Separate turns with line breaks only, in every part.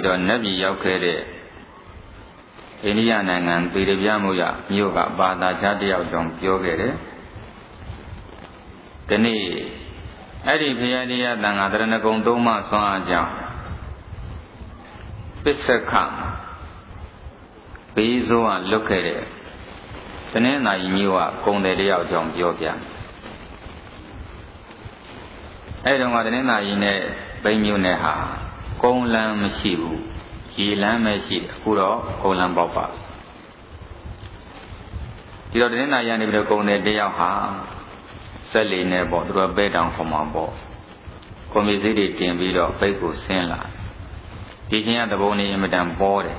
တော့နတ်ပြည်ရောက်ခဲ့တဲ့အိန္ဒိယနိုင်ငံပေရပြမှုရမြို့ကဘာသာခြားတယောက်ကြောင့်ပြောခဲ့တယ်။ဒီနေ့အဲ့ဒီဘုရားတရားတန်ခါတရဏဂုံသုံးပါးဆွမ်းအားကြောင့်ပစ္စကဘေးဆိုးကလွတ်ခဲ့တဲ့တနင်္သာရီမြို့ကဂုံတယ်တယောက်ကြောင့်ပြောပြ။အဲ့တုန်းကတနင်္သာရီနဲ့ဘိန်းမြို့နယ်ဟာကုန်းလမ်းမရှိဘူးရေလမ်းပဲရှိတယ်အခုတော့ကုန်းလမ်းပေါက်ပါဒီတော့တနင်္သာရီကနေပြီးတော့ဂုံတယ်တယောက်ဟာဆက်လီနဲ့ပေါ့သူတို့ပဲတောင်ခေါ်မှာပေါ့ကွန်ပျူတာတွေတင်ပြီးတော့ပိတ်ကိုဆင်းလာဒီချင်းကသဘုံနေအင်မတန်ပေါ်တယ်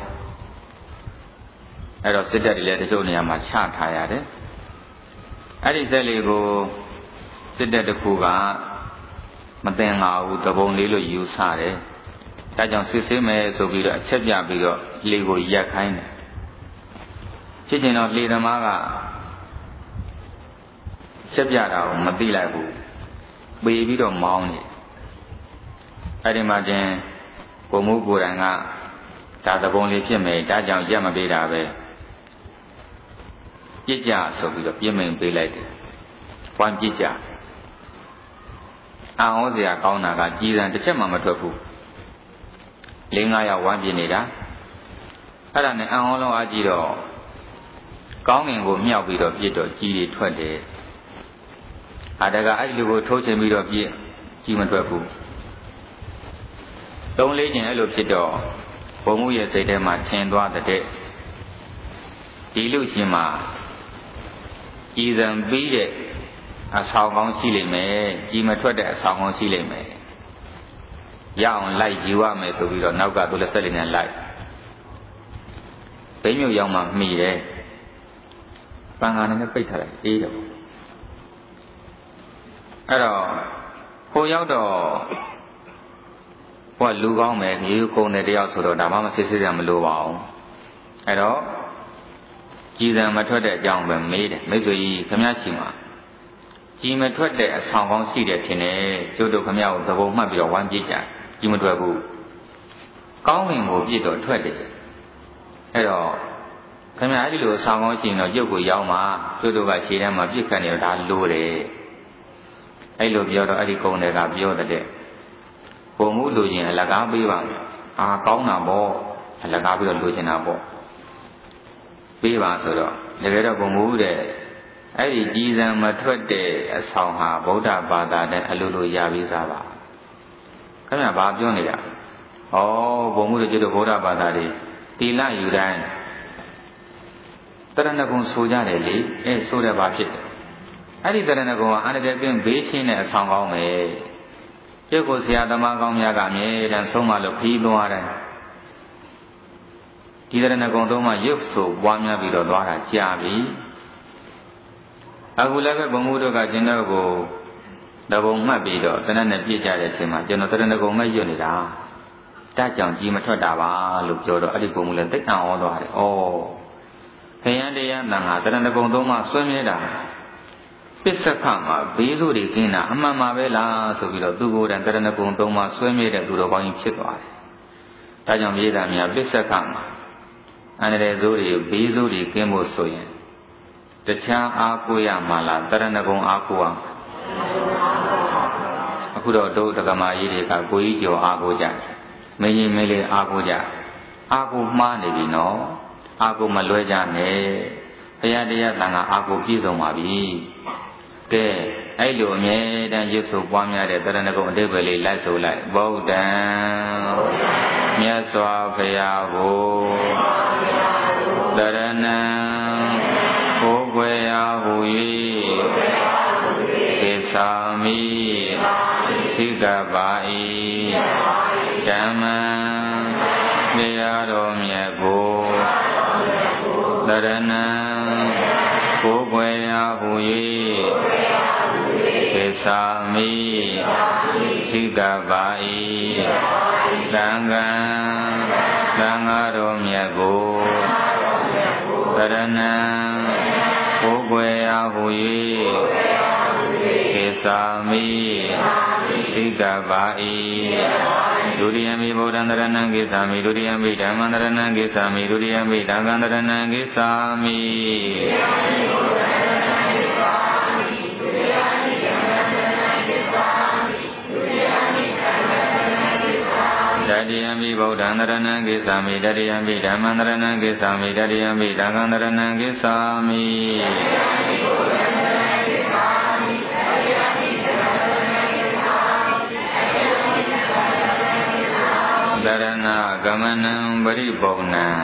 အဲ့တော့စစ်တပ်တွေလည်းတချို့နေရာမှာချထားရတယ်အဲ့ဒီဆက်လီကိုစစ်တပ်တစ်ခုကမတင်လာဘူးသဘုံလေးလို့ယူဆတယ်ဒါကြောင့်စစ်ဆေးမယ်ဆိုပြီးတော့အချက်ပြပြီးတော့လေကိုရက်ခိုင်းတယ်ဖြစ်ချင်တော့လေသမားကချက်ပြတာကိုမသိလိုက်ဘူးပေပြီးတော့မောင်းနေအဲ့ဒီမှာချင်းကိုမှုကိုယ်တိုင်ကဒါသဘုံလေးဖြစ်မယ်ဒါကြောင့်ရက်မပေးတာပဲပြစ်ကြဆိုပြီးတော့ပြစ်မိန်ပေးလိုက်တယ်ဝမ်းပြစ်ကြအာဟောစရာကောင်းတာကကြီးစံတစ်ချက်မှမထွက်ဘူး၄-၅ ယောက်ဝမ်းပြစ်နေတာအဲ့ဒါနဲ့အာဟောလုံးအားကြီးတော့ကောင်းငင်ကိုမြောက်ပြီးတော့ပြစ်တော့ကြီးတွေထွက်တယ်အာတကအဲ့လူကိုထိုးချင်ပြီးတော့ပြစ်ကြီးမထွက်ဘူး၃-၄ချိန်အဲ့လိုဖြစ်တော့ဘုံမှုရဲ့စိတ်ထဲမှာဆင်သွားတဲ့ဒီလူရှင်မှာကြီးစံပြီးတဲ့အဆောင်ကောင်းရှိလိမ့်မယ်ကြီးမထွက်တဲ့အဆောင်ကောင်းရှိလိမ့်မယ်ရအောင်လိုက်ယူရမယ်ဆိုပြီးတော့နောက်ကသူလည်းဆက်လေးနဲ့လိုက်ဘိန်းမြို့ရောက်မှမှီတယ်ပန်ကားနဲ့ပိတ်ထားလိုက်အေးတော့အဲ့တော့ဟိုရောက်တော့ဟိုကလူကောင်းမယ်ရေကုန်တဲ့တယောက်ဆိုတော့ဒါမှမစစ်စစ်ရမလို့ပါဘူးအဲ့တော့ကြည်စံမထွက်တဲ့အကြောင်းပဲမေးတယ်မိတ်ဆွေကြီးခမည်းရှိမှာကြည်မထွက်တဲ့အဆောင်ကောင်းရှိတယ်ထင်တယ်တို့ခမည်းကိုသဘုံမှတ်ပြီးတော့ဝမ်းပြစ်ကြကြည်မထွက်ဘူးကောင်းဝင်ကိုပြစ်တော့ထွက်တယ်အဲ့တော့ခမည်းအဲ့ဒီလိုအဆောင်ကောင်းရှိရင်တော့ရုပ်ကိုရောက်မှာတို့ကခြေထဲမှာပြစ်ခတ်နေတော့ဒါလိုတယ်အဲ့လိုပြောတော့အဲ့ဒီကုန်းတွေကပြောတဲ့ပုံမှုလိုချင်အလကားပေးပါမယ်အာကောင်းတာပေါ့အလကားပြီးတော့လိုချင်တာပေါ့ပေးပါဆိုတော့တကယ်တော့ပုံမှုတဲ့အဲ့ဒီကြည်စံမထွက်တဲ့အဆောင်ဟာဗုဒ္ဓဘာသာနဲ့အလိုလိုရပြီးသားပါခင်ဗျာဘာပြောနေတာဩဘုံမှုတို့ကျတော့ဗုဒ္ဓဘာသာတွေတိလယူတိုင်းတရဏဂုံဆိုကြတယ်လေဆိုတယ်ဘာဖြစ်တယ်အဲ့ဒီတရဏဂုံကအန္တရာယ်ပြင်းဘေးရှင်းတဲ့အဆောင်ကောင်းပဲကျုပ်ကိုဆရာသမားကောင်းများကအမြဲတမ်းဆုံးမလို့ခီးသွားတယ်ဒီတရဏဂုံသုံးမှရုပ်ဆိုပွားများပြီးတော့သွားတာကြာပြီအခုလည်းပဲဘုံမှုတို့ကကျင်တော့ကိုတဘုံမှတ်ပြီးတော့တနက်နဲ့ပြည့်ကြတဲ့အချိန်မှာကျွန်တော်တရဏဂုံမဲ့ရွတ်နေတာတတ်ကြောင်ကြီးမထွက်တာပါလို့ပြောတော့အဲ့ဒီဘုံမှုလည်းသိအံ့ဩသွားတယ်ဩခရမ်းတရားတန်ခါတရဏဂုံသုံးမှဆွဲမြဲတာပစ္စကမှာဘေးဆိုးတွေကင်းတာအမှန်ပါပဲလားဆိုပြီးတော့သူကိုယ်တိုင်တရဏဂုံသုံးမှဆွဲမြဲတဲ့သူတော်ကောင်းကြီးဖြစ်သွားတယ်ဒါကြောင့်မြေသားများပစ္စကမှာအန္တရာယ်ဆိုးတွေဘေးဆိုးတွေကင်းဖို့ဆိုရင်တခြားအားကိုးရမှာလားတရဏဂုံအားကိုးအောင်အခုတော့တို့ဒကမာကြီးတွေကကိုကြီးကျော်အားကိုးကြမင်းကြီးမင်းလေးအားကိုးကြအားကိုးမှားနေပြီနော်အားကိုးမလွဲကြနဲ့ဘုရားတရားတန်ခါအားကိုးပြည့်စုံပါပြီကဲအဲ့လိုအမြဲတမ်းရွတ်ဆိုပွားများတဲ့တရဏဂုံအဓိပ္ပာယ်လေးလိုက်ဆိုလိုက်ဗုဒ္ဓံမြတ်စွာဘုရားကိုတရဏံကိုယ်ွယ်ရာဟူ၍သေသာမိသိကပါ၏ဓမ္မံတရားတော်မြတ်ကိုတရဏံကိုယ်ွယ်ရာဟူ၍သေသာမိသိကပါ၏သံဃံသံဃာတော်မြတ်ကိုတရဏံကိုယ်ွယ်ရာဟူ၍သေသာမိသိကပါ၏ဒုတိယမိဗုဒ္ဓံတရဏံကိသာမိဒုတိယမိဓမ္မံတရဏံကိသာမိဒုတိယမိသံဃံတရဏံကိသာမိတတိယမိဗုဒ္ဓံတရဏံကိသာမိတတိယမိဓမ္မံတရဏံကိသာမိတတိယမိသံဃံတရဏံကိသာမိတရဏဂမနံပရိပုံဏံ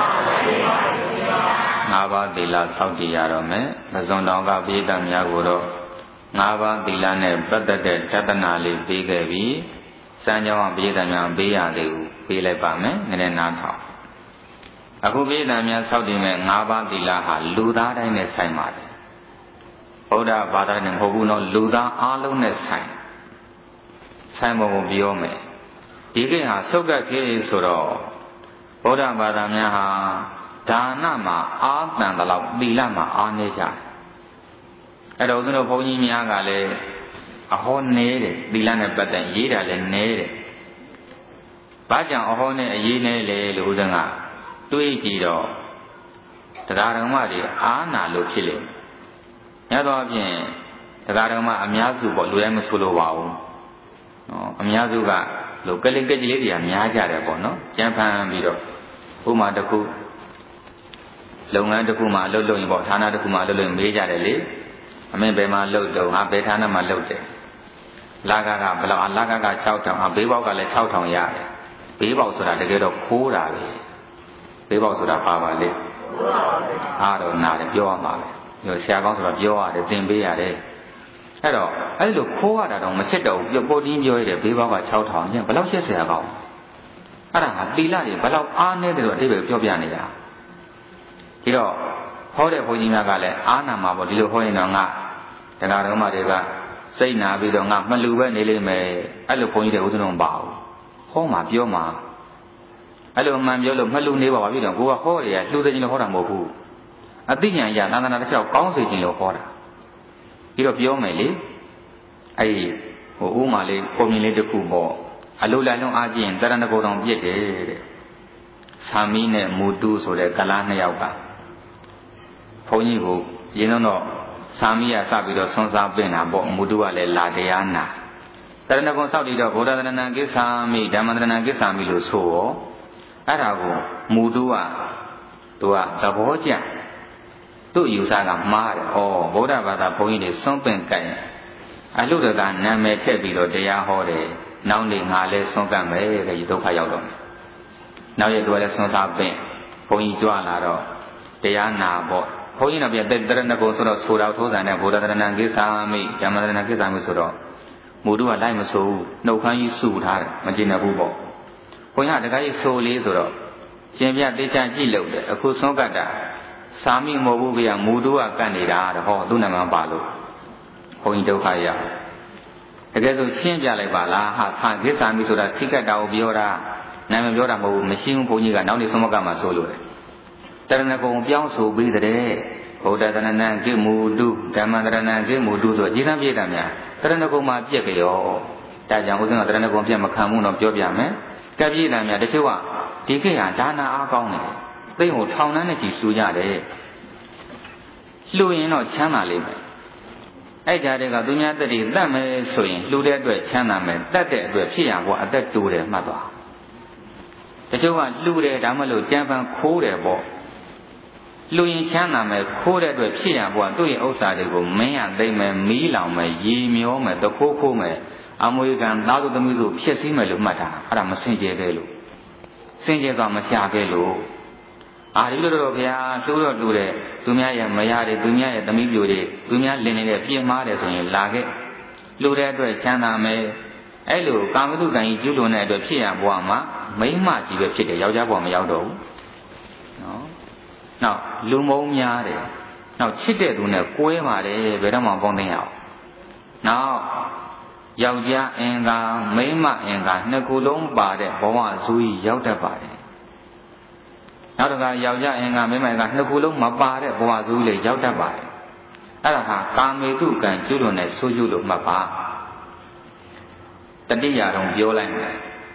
၅ပါးသီလစောင့်ကြည့်ရတော့မယ်။မဇွန်တော်ကပိဋကများကိုတော့၅ပါးသီလနဲ့ပတ်သက်တဲ့တဒနာလေးပေးခဲ့ပြီးစံကြောင်းပိဋကများပေးရသေးဘူးပေးလိုက်ပါမယ်။နည်းနည်းနားထောင်။အခုပိဋကများစောင့်တည်မဲ့၅ပါးသီလဟာလူသားတိုင်းနဲ့ဆိုင်ပါတယ်။ဗုဒ္ဓဘာသာနဲ့မဟုတ်ဘူးနော်လူသားအားလုံးနဲ့ဆိုင်ဖို့ကိုပြောမယ်။ဒီကိဟာသုတ်ကခေဆိုတော့ဗုဒ္ဓဘာသာများဟာဒါနမှာအာတန်တလောက်သီလမှာအားနေကြတယ်။အဲ့တော့ဦးဇင်းတို့ဘုန်းကြီးများကလည်းအဟောနေတယ်သီလနဲ့ပတ်သက်ရေးတာလည်းနေတယ်။ဘာကြောင့်အဟောနဲ့အရေးနေလဲလို့ဦးဇင်းကတွေးကြည့်တော့တရားဓမ္မတွေအားနာလို့ဖြစ်လေ။ညတော့အပြင်တရားဓမ္မအများစုပေါ့လူတိုင်းမဆိုလို့ပါဘူး။အများစုကလို့ကလေးကလေးတွေကများကြတယ်ပေါ့နော်။ကြံဖန်ပြီးတော့ဥမာတစ်ခုလုပ်ငန်းတစ်ခုမှအလုပ်လုပ်ရင်ပေါ့ဌာနတစ်ခုမှအလုပ်လုပ်ရင်မေးကြတယ်လေအမင်းဘယ်မှာလုပ်တော့ငါဘယ်ဌာနမှာလုပ်တယ်လာကဘယ်လောက်လာက6000ဘေးပေါက်ကလည်း6000ရတယ်ဘေးပေါက်ဆိုတာတကယ်တော့ခိုးတာပဲဘေးပေါက်ဆိုတာပါပါလေအားတော့နာတယ်ပြောရမှာပဲဆရာကောင်းဆိုတော့ပြောရတယ်သင်ပေးရတယ်အဲ့တော့အဲ့လိုခိုးရတာတော့မဖြစ်တော့ဘူးပိုတင်းပြောရတယ်ဘေးပေါက်က6000ညဘယ်လောက်ရှက်ဆရာကောင်းအဲ့ဒါကသီလတွေဘယ်လောက်အားနေတယ်လို့အတိတ်ပဲပြောပြနေတာဒီတော့ဟောတဲ့ဘုန်းကြီးများကလည်းအားနာမှာပေါ့ဒီလိုဟောရင်တော့ငါတရားတော်မတွေကစိတ်နာပြီးတော့ငါမလူပဲနေလိမ့်မယ်အဲ့လိုဘုန်းကြီးတွေဥဒ္ဒရုံပါဘူးဟောမှာပြောမှာအဲ့လိုမှန်ပြောလို့မလူနေပါဘူးတော့ကိုကဟောရလှူတဲ့ချင်းလို့ဟောတာမဟုတ်ဘူးအသိဉာဏ်ရသာသနာတစ်လျှောက်ကောင်းစေခြင်းလို့ဟောတာပြီးတော့ပြောမယ်လေအဲ့ဥမာလေးပုံမြင်လေးတစ်ခုပေါ့အလိုလိုက်လုံးအားကြည့်ရင်တရဏဂုံတော်ပြည့်တယ်တဲ့သာမီးနဲ့မူတုဆိုတဲ့ကလားနှစ်ယောက်ကဘုန်းကြီးကိုရင်းတော့သာမီးကစပြီးတော့ဆွမ်းစားပင့်တာပေါ့မူတုကလည်းလာတရားနာတရဏဂုံဆောက်တည်တော့ဗုဒ္ဓတရဏံကိစ္ဆာမိဓမ္မတရဏံကိစ္ဆာမိလို့ဆိုရောအဲ့ဒါကိုမူတုကသူကသဘောကျသူ့ယူဆကမှားတယ်ဩဗုဒ္ဓဘာသာဘုန်းကြီးတွေဆွမ်းပင့်ကြိုင်အလုတကနာမည်ထည့်ပြီးတော့တရားဟောတယ်နောက်နေ့ငါလည်းဆွမ်းကပ်မယ်တဲ့ဒီဒုက္ခရောက်တော့နောက်ရတော့လည်းဆွမ်းသားပင့်ဘုန်းကြီးကြွလာတော့တရားနာပေါ့ဘုန်းကြီးတော့ပြတရဏဂုံဆိုတော့ဆိုတော့ထိုးစံတဲ့ဗုဒ္ဓတရဏံကိစ္ဆာမိဓမ္မတရဏံကိစ္ဆာမိဆိုတော့မူတုကလိုက်မဆိုးဘူးနှုတ်ခမ်းကြီးစုထားတယ်မကျင်ဘူးပေါ့ဘုန်းကြီးကတခါကြီးဆိုလေးဆိုတော့ရှင်ပြတေချာကြည့်လို့တယ်အခုဆွမ်းကတ်တာစာမိမဟုတ်ဘူးဗျာမူတုကကတ်နေတာတော့ဟောသူ့နာမပါလို့ဘုန်းကြီးဒုက္ခရတကယ်ဆိုရှင်းပြလိုက်ပါလားဟာဆာကိစ္ဆာမိဆိုတာစိကတ်တာကိုပြောတာနာမည်ပြောတာမဟုတ်ဘူးမရှိဘူးဘုန်းကြီးကနောက်နေ့ဆွမ်းကတ်မှာဆိုလို့တယ်တရဏဂုံပြောင်းဆိုပြီးတဲ့ဗုဒ္ဓတရဏံကိမူတုဓမ္မတရဏံကိမူတုဆိုအကျဉ်းပြည့်တာများတရဏဂုံမှာပြက်ကြောဒါကြောင့်ဦးဇင်းကတရဏဂုံပြက်မခံဘူးတော့ပြောပြမယ်ကပြည့်တာများတချို့ကဒီခေတ်ဟာဒါနာအားကောင်းတယ်သိဟိုထောင်နှန်းနဲ့ကြီးလှူကြတယ်လှူရင်တော့ချမ်းသာလိမ့်မယ်အဲ့ကြတဲ့ကသူများတက်တည်တတ်မယ်ဆိုရင်လှူတဲ့အတွက်ချမ်းသာမယ်တတ်တဲ့အတွက်ဖြစ်ရဘောအသက်တိုးတယ်မှတ်သွားတချို့ကလှူတယ်ဒါမှမဟုတ်ကြံပန်ခိုးတယ်ပေါ့လူရင်ချမ်းသာမယ်ခိုးတဲ့အတွက်ဖြစ်ရဘောသူ့ရဲ့ဥစ္စာတွေကိုမင်းရသိမ့်မယ်မီးလောင်မယ်ရေမျောမယ်တခိုးခိုးမယ်အမွေကံသားသူသမီးတို့ဖြစ်စည်းမယ်လို့မှတ်တာအဲ့ဒါမစင်ကြယ်ခဲ့လို့စင်ကြယ်သွားမရှာခဲ့လို့ဒီလိုတော့ဗျာလှူတော့လှူတယ်သူများရဲ့မရတယ်သူများရဲ့သမီးပြိုတွေသူများလင်နေတဲ့ပြင်းမားတယ်ဆိုရင်လာခဲ့လှူတဲ့အတွက်ချမ်းသာမယ်အဲ့လိုကာမတုကံကြီးကျွလွန်တဲ့အတွက်ဖြစ်ရဘဝမှာမိန်းမကြီးပဲဖြစ်တယ်ယောက်ျားဘဝမရောက်တော့ဘူးနော်နောက်လူမုံများတယ်နောက်ချစ်တဲ့သူနဲ့ကွဲပါတယ်ဘယ်တော့မှပေါင်းသိရအောင်နောက်ယောက်ျားအင်္ဂါမိန်းမအင်္ဂါနှစ်ခုလုံးပါတဲ့ဘဝဇူးကြီးရောက်တတ်ပါတယ်နောက်တစ်ခါယောက်ျားအင်္ဂါမိန်းမအင်္ဂါနှစ်ခုလုံးမပါတဲ့ဘဝဇူးလေးရောက်တတ်ပါတယ်အဲ့ဒါဟာကာမေတုကံကျွလွန်တဲ့ဆိုးကျိုးလို့မှတ်ပါတတိယတော့ပြောလိုက်မယ်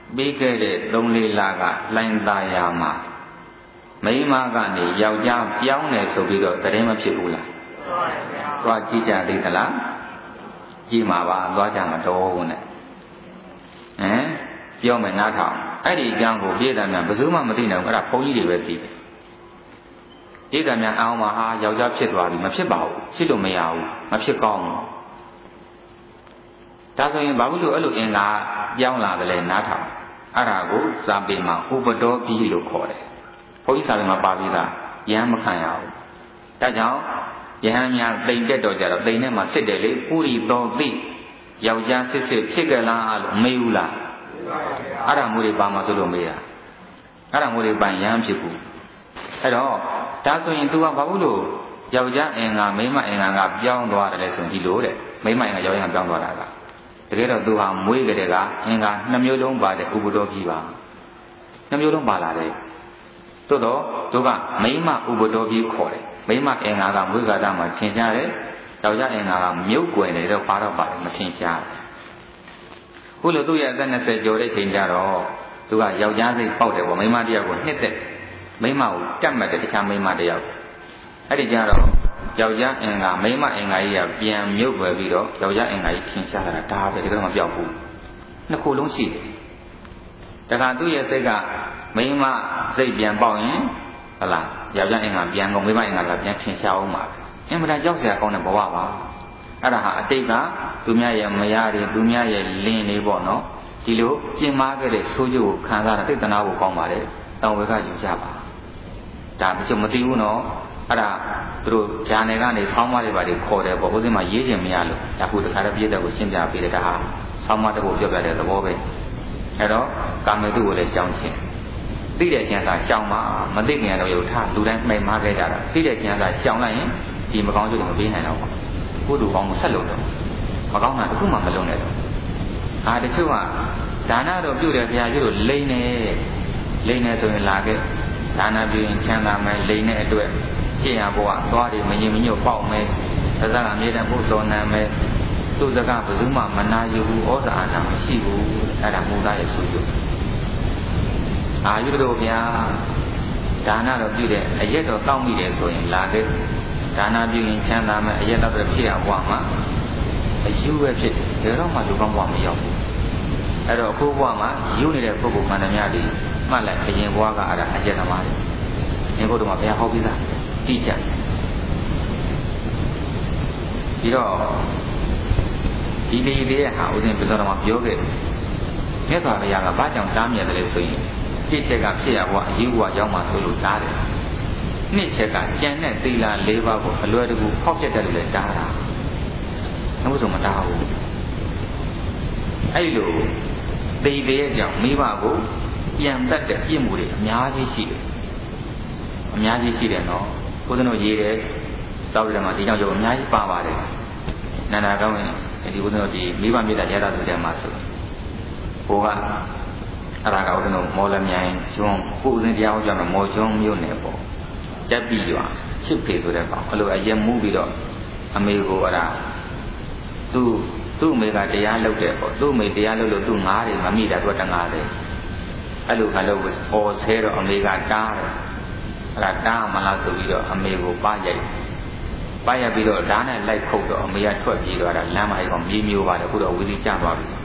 ပြီးခဲ့တဲ့3-4 လကလိုင်းသားရမှာမိမကနေယောက်ျားပြောင်းတယ်ဆိုပြီးတော့တရင်မဖြစ်ဘူးလားသွားကြည့်ကြသေးသလားကြည့်မှာပါသွားကြမှာတော့နဲ့ပြောမယ်နားထောင်အဲ့ဒီအကြောင်းကိုပြည်သားများဘယ်သူမှမသိနိုင်ဘူးအဲ့ဒါဘုန်းကြီးတွေပဲသိတယ်ပြည်သားများအောင်မှာဟာယောက်ျားဖြစ်သွားပြီမဖြစ်ပါဘူးဖြစ်လို့မရဘူးမဖြစ်ကောင်းဘူးဒါဆိုရင်ဘာလို့အဲ့လိုအင်္ဂါပြောင်းလာတယ်လဲနားထောင်အဲ့ဒါကိုဇာပေမှာဥပဒောပြီးလို့ခေါ်တယ်ဘုန်းကြီးစာပေမှာပါပြီးသားယဟန်မခံရဘူးဒါကြောင့်ယဟန်များတိမ်တက်တော့ကြတော့တိမ်ထဲမှာစစ်တယ်လေပုရိသောတိယောက်ျားစစ်ဖြစ်ကြလားလို့မေးဘူးလားအဲ့ဒါမျိုးတွေပါမှာဆိုလို့မေးတာအဲ့ဒါမျိုးတွေပိုင်ယဟန်ဖြစ်ဘူးအဲ့တော့ဒါဆိုရင် तू ကဘာလို့ယောက်ျားအင်္ဂါမိန်းမအင်္ဂါကပြောင်းသွားတယ်လဲဆိုရင်ဒီလိုတဲ့မိန်းမအင်္ဂါယောက်ျားပြောင်းသွားတာကတကယ်တော့ तू ဟာမွေးကြတဲ့ကအင်္ဂါ2မျိုးလုံးပါတဲ့ဥပဒေပြီးပါ2မျိုးလုံးပါလာတယ်သို့တော့သူကမိန်းမဥပဒေပြီးခေါ်တယ်မိန်းမအင်္ဂါကမွေးကာတာမှာထင်ရှားတယ်ယောက်ျားအင်္ဂါကမြုပ်ကွယ်နေတော့ပါတော့ပါတယ်မထင်ရှားဘူးခုလိုသူ့ရဲ့အသက်20ကျော်တဲ့ချိန်ကျတော့သူကယောက်ျားစိတ်ပေါက်တယ်ပေါ့မိန်းမတယောက်ကိုနှစ်သက်မိန်းမကိုတတ်မှတ်တယ်တခြားမိန်းမတယောက်အဲ့ဒီကျတော့ယောက်ျားအင်္ဂါမိန်းမအင်္ဂါကြီးကပြန်မြုပ်ွယ်ပြီးတော့ယောက်ျားအင်္ဂါကြီးထင်ရှားလာတာဒါပဲဒီကတော့မပြောက်ဘူးနှစ်ခုလုံးရှိတယ်တခါသူ့ရဲ့စိတ်ကမိန်းမစိတ်ပြန်ပေါက်ရင်ဟုတ်လားယောက်ျားအင်္ဂါပြန်ကုန်မိန်းမအင်္ဂါကပြန်ထင်ရှားအောင်ပါအင်မတန်ကြောက်စရာကောင်းတဲ့ဘဝပါအဲ့ဒါဟာအတိတ်ကသူများရဲ့မယားတွေသူများရဲ့လင်းတွေပေါ့နော်ဒီလိုပြင်မာခဲ့တဲ့ဆိုးကျိုးကိုခံစားတာသိတနာဖို့ကောင်းပါတယ်တောင်ဝဲကယူကြပါဒါမသိဘူးနော်အဲ့ဒါသူတို့ဂျာနယ်ကနေဆောင်းမတွေပါတွေခေါ်တယ်ပေါ့ဥစဉ်မှာရေးချင်မရလို့ဒါခုတခါတော့ပြည့်တဲ့ကိုရှင်းပြပေးတယ်ဒါဟာဆောင်းမတဖို့ပြောပြတဲ့သဘောပဲအဲ့တော့ကာမေတုကိုလည်းရှောင်ခြင်းသိတဲ့ကျန်စာရှောင်ပါမသိခင်တော့ရုပ်ထလူတိုင်းမှိန်မာခဲ့ကြတာသိတဲ့ကျန်စာရှောင်လိုက်ရင်ဒီမကောင်းကျိုးတွေမပေးနိုင်တော့ဘူးကုသိုလ်ကောင်းကိုဆက်လုပ်တော့မကောင်းတာတစ်ခုမှမလုပ်နဲ့တော့တချို့ကဒါနတော့ပြုတယ်ဘုရားကြီးတို့လိန်နေဆိုရင်လာခဲ့ဒါနပြုရင်ချမ်းသာမယ်လိန်တဲ့အတွက်ရှင်းရဘဝသွားတယ်မငြိမ်မညွတ်ပေါက်မယ်သဇာကအမြဲတမ်းဖို့စောနံမယ်သူ့စကားဘယ်သူမှမနာယူဘူးဩဇာအာဏာမရှိဘူးအဲ့ဒါမူသားရဲ့ဆိုကြအာယုတို့ဗျာဒါနတော့ပြုတယ်အရက်တော့တောင်းမိတယ်ဆိုရင်လာခဲ့ဒါနပြုရင်ချမ်းသာမယ်အရက်တော့ဖြစ်ရဘဝမှာအယူပဲဖြစ်တယ်ဒါတော့မှလူကောင်းဘဝမရောက်ဘူးအဲ့တော့အခုဘဝမှာယူနေတဲ့ပုဂ္ဂိုလ်မှန်သမျှတွေမှတ်လိုက်အရင်ဘဝကအဲ့ဒါအရက်သမားတွေအင်းဘုရားမှာဘုရားဟောပြီးသားတိကျပြီးတော့ဒီလေးရဲ့ဟာဥစဉ်ပြသောတော်မှာပြောခဲ့မြတ်စွာဘုရားကဘာကြောင့်တားမြစ်တယ်လဲဆိုရင်တစ်ချက်ကဖြစ်ရဘဝအယူဘဝရောက်မှဆိုလို့တားတယ်နှစ်ချက်ကကျန်တဲ့သီလ၄ပါးကိုအလွယ်တကူဖောက်ပြတယ်လို့လည်းတားတာဘုဆိုမတားဘူးအဲ့လိုသိတဲ့ကြောင့်မိဘကိုပြန်တတ်တဲ့ပြစ်မှုတွေအများကြီးရှိတယ်အများကြီးရှိတယ်နော်ဘုရားတို့ရေးတယ်သောက်ရမှာဒီကြောင့်ကြောင့်အများကြီးပါပါတယ်နန္ဒာကောင်းရင်ဒီဘုရားတို့ဒီမိဘမေတ္တာရတာဆိုတဲ့မှာဆိုဘိုးကအရာကဘုရားတို့မော်လမြိုင်ကျွန်းကိုဦးစင်တရားဟောကြားမှာမော်ကျွန်းမြို့နယ်ပေါ့တက်ပြီးရွာချစ်ဖေဆိုတဲ့ကောင်အဲ့လိုအရင်မှုပြီးတော့အမေကိုအဲ့ဒါသူ့အမေကတရားလုပ်တယ်ပေါ့သူ့အမေတရားလုပ်လို့သူ့ငားတွေမမိတာသူကတငားတယ်အဲ့လိုခါလို့ဟောဆဲတော့အမေကတားတယ်အဲ့ဒါတားမလားဆိုပြီးတော့အမေကိုပါရိုက်ပြီးတော့ဓာတ်နဲ့လိုက်ခုတ်တော့အမေကထွက်ပြေးသွားတာလမ်းမကြီးကမြေမျိုးပါတယ်ခုတော့ဝီလီကျသွားပြီ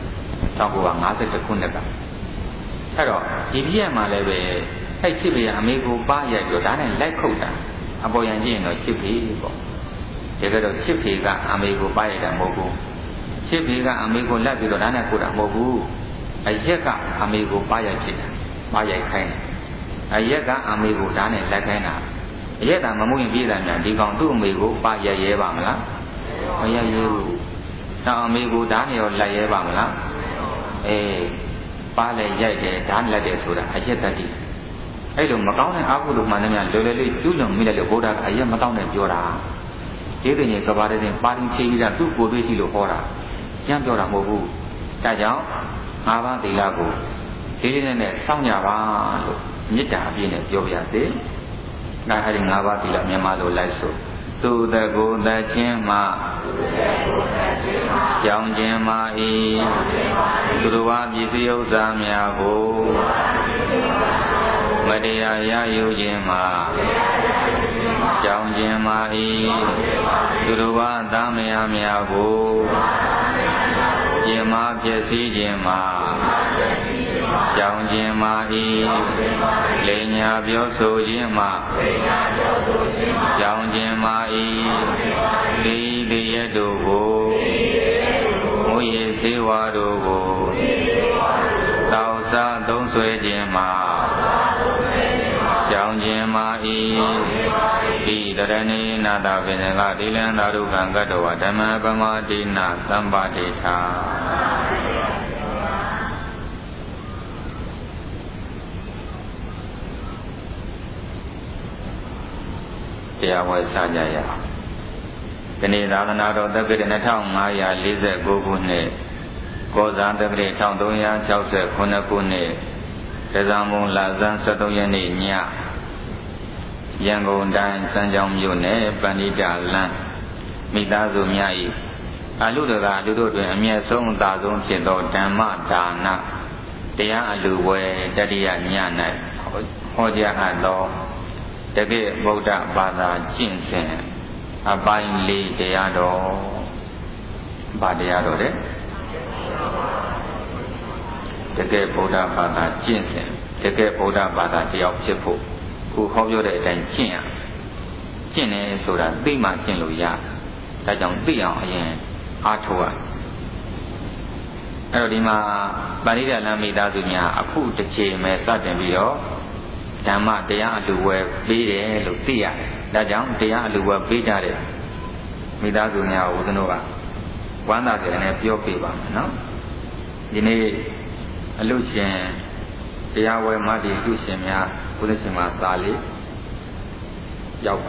1952ခုနှစ်ကအဲ့တော့ဒီပြည့်မှာလည်းပဲအဲ့ချစ်ဖေကအမေကိုပါရိုက်ပြီးတော့ဓာတ်နဲ့လိုက်ခုတ်တာအပေါ်ရန်ကြည့်ရင်တော့ချစ်ဖေပေါ့တကယ်တော့ချစ်ဖေကအမေကိုပါရိုက်တာမဟုတ်ဘူးချစ်ဖေကအမေကိုလက်ပြီးတော့ဓာတ်နဲ့ခုတ်တာမဟုတ်ဘူးအရက်ကအမေကိုပါရိုက်ဖြစ်တာပါရိုက်ခိုင်းအရက်ကအမေကိုဓာတ်နဲ့လက်ခိုင်းတာအရက်ကမမှုရင်ပြည်တယ်များဒီကောင်သူ့အမေကိုပါရရဲပါမလားမရရဲဘူးတော့အမေကိုဓာတ်နဲ့ရောလက်ရဲပါမလားပါလဲရိုက်တယ်ဓာတ်လက်တယ်ဆိုတာအရက်တတိအဲ့လိုမကောင်းတဲ့အာဟုလို့မှန်တယ်များလွယ်လွယ်လေးကျူးလွန်မိတယ်လို့ဘုရားကအရက်မတောင်းနဲ့ပြောတာဒီပင်ကြီးကဘာတဲ့ပါရင်ဖြေးပြီးတာသူ့ကိုယ်တွေ့ရှိလို့ဟောတာကျမ်းပြောတာမဟုတ်ဘူးဒါကြောင့်၅ပါးသီလကိုဒီလေးနဲ့စောင့်ကြပါလို့မေတ္တာအပြည့်နဲ့ပြောပြရစေငါအဲ့ဒီ၅ပါးသီလမြန်မာလိုလိုက်ဆိုသူတကူတချင်းမှာကြောင်းခြင်းမာ၏သူတို့ဘာပြည်စည်းဥစ္စာများကိုမတရားရယူခြင်းမှာကြောင်းခြင်းမာ၏သူတို့ဘာသားမယားများကိုပြင်းမာဖြစ်စည်းခြင်းမှာကြောင်းခြင်းမာ၏လိမ်ညာပြောဆိုခြင်းမှာကြောင်းခြင်းမာ၏ဒီဒီရတို့ကိုမူရည်စေဝါတို့ကိုတောက်စားသုံးဆွဲခြင်းမှာကြောင်းခြင်းမာ၏ဤတရဏိနာတပင်ကတိလံသာရုခံကတ္တဝဓမ္မပမတိနာသမ္ပတိထာတရားဝဲစကြရအောင်ဒီနေ့သာသနာတော်တက္ကရာ2549ခုနှစ်ကောဇာတက္ကရာ1369ခုနှစ်တဇံမုံလဇန်73ရက်နေ့ညရန်ကုန်တိုင်းစမ်းချောင်းမြို့နယ်ပဏိတလန်းမိသားစုများ၏အလူတကာလူတို့တွင်အမျက်ဆုံးအသာဆုံးဖြစ်သောဓမ္မဒါနတရားအလူပွဲတတိယည၌ဟောကြားအပ်သောတကယ့်ဗုဒ္ဓဘာသာကျင့်စဉ်အပိုင်း၄တရားတော်ဘာတရားတော်လဲတကယ်ဗုဒ္ဓဘာသာကျင့်စဉ်တကယ်ဗုဒ္ဓဘာသာတရားဖြစ်ဖို့ခုဟောပြောတဲ့အတိုင်းကျင့်ရကျင့်နေဆိုတာသိမှကျင့်လို့ရဒါကြောင့်သိအောင်အရင်အားထုတ်ရအဲ့တော့ဒီမှာပါဠိတော်လမ်းမိသားစုများအခုတစ်ချိန်ပဲစတင်ပြီးတော့ဓမ္မတရားအလူဝဲပေးတယ်လို့သိရတယ်ဒါကြောင့်တရားအလူဝဲပေးကြတဲ့မိသားစုများဦးဇင်းတို့ကဝမ်းသာကြတယ်နဲ့ပြောပြပါမယ်နော်ဒီနေ့အလူရှင်တရားဝဲမတိလူရှင်များဦးဇင်းရှင်မှာစာလေးရောက်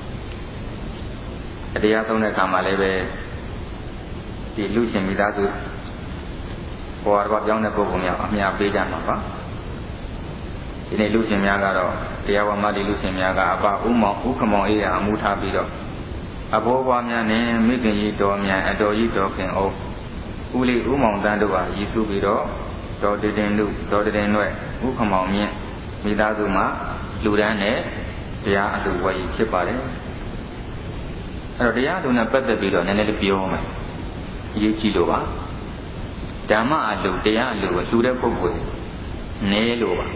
ပါတရားသုံးတဲ့အခါမှာလည်းပဲဒီလူရှင်မိသားစုဘောရဘပြောင်းတဲ့ပုဂ္ဂိုလ်များအမြတ်ပေးကြမှာပါဒီနေ့လူရှင်များကတော့တရားဝဲမတိလူရှင်များကအပဥခမောင်အေးရအမှုထားပြီးတော့အဘောဘွားများနဲ့မိခင်ကြီးတော်များအတော်ကြီးတော်ခင်အောင်ဦးလေးဦးမောင်တန်းတို့ဟာရည်စူးပြီးတော့တော်တည်တင်လူတော်တည်တင်လွဲ့ဥခမောင်မြင့်မိသားစုမှာလူတန်းနဲ့တရားအတူဝယ်ဖြစ်ပါတယ်အဲ့တော့တရားအတူနဲ့ပတ်သက်ပြီးတော့နည်းနည်းလေးပြောမယ်ရေးကြည့်လို့ပါဓမ္မအတူတရားအတူကိုလူတဲ့ပုဂ္ဂိုလ်နည်းလို့ပါ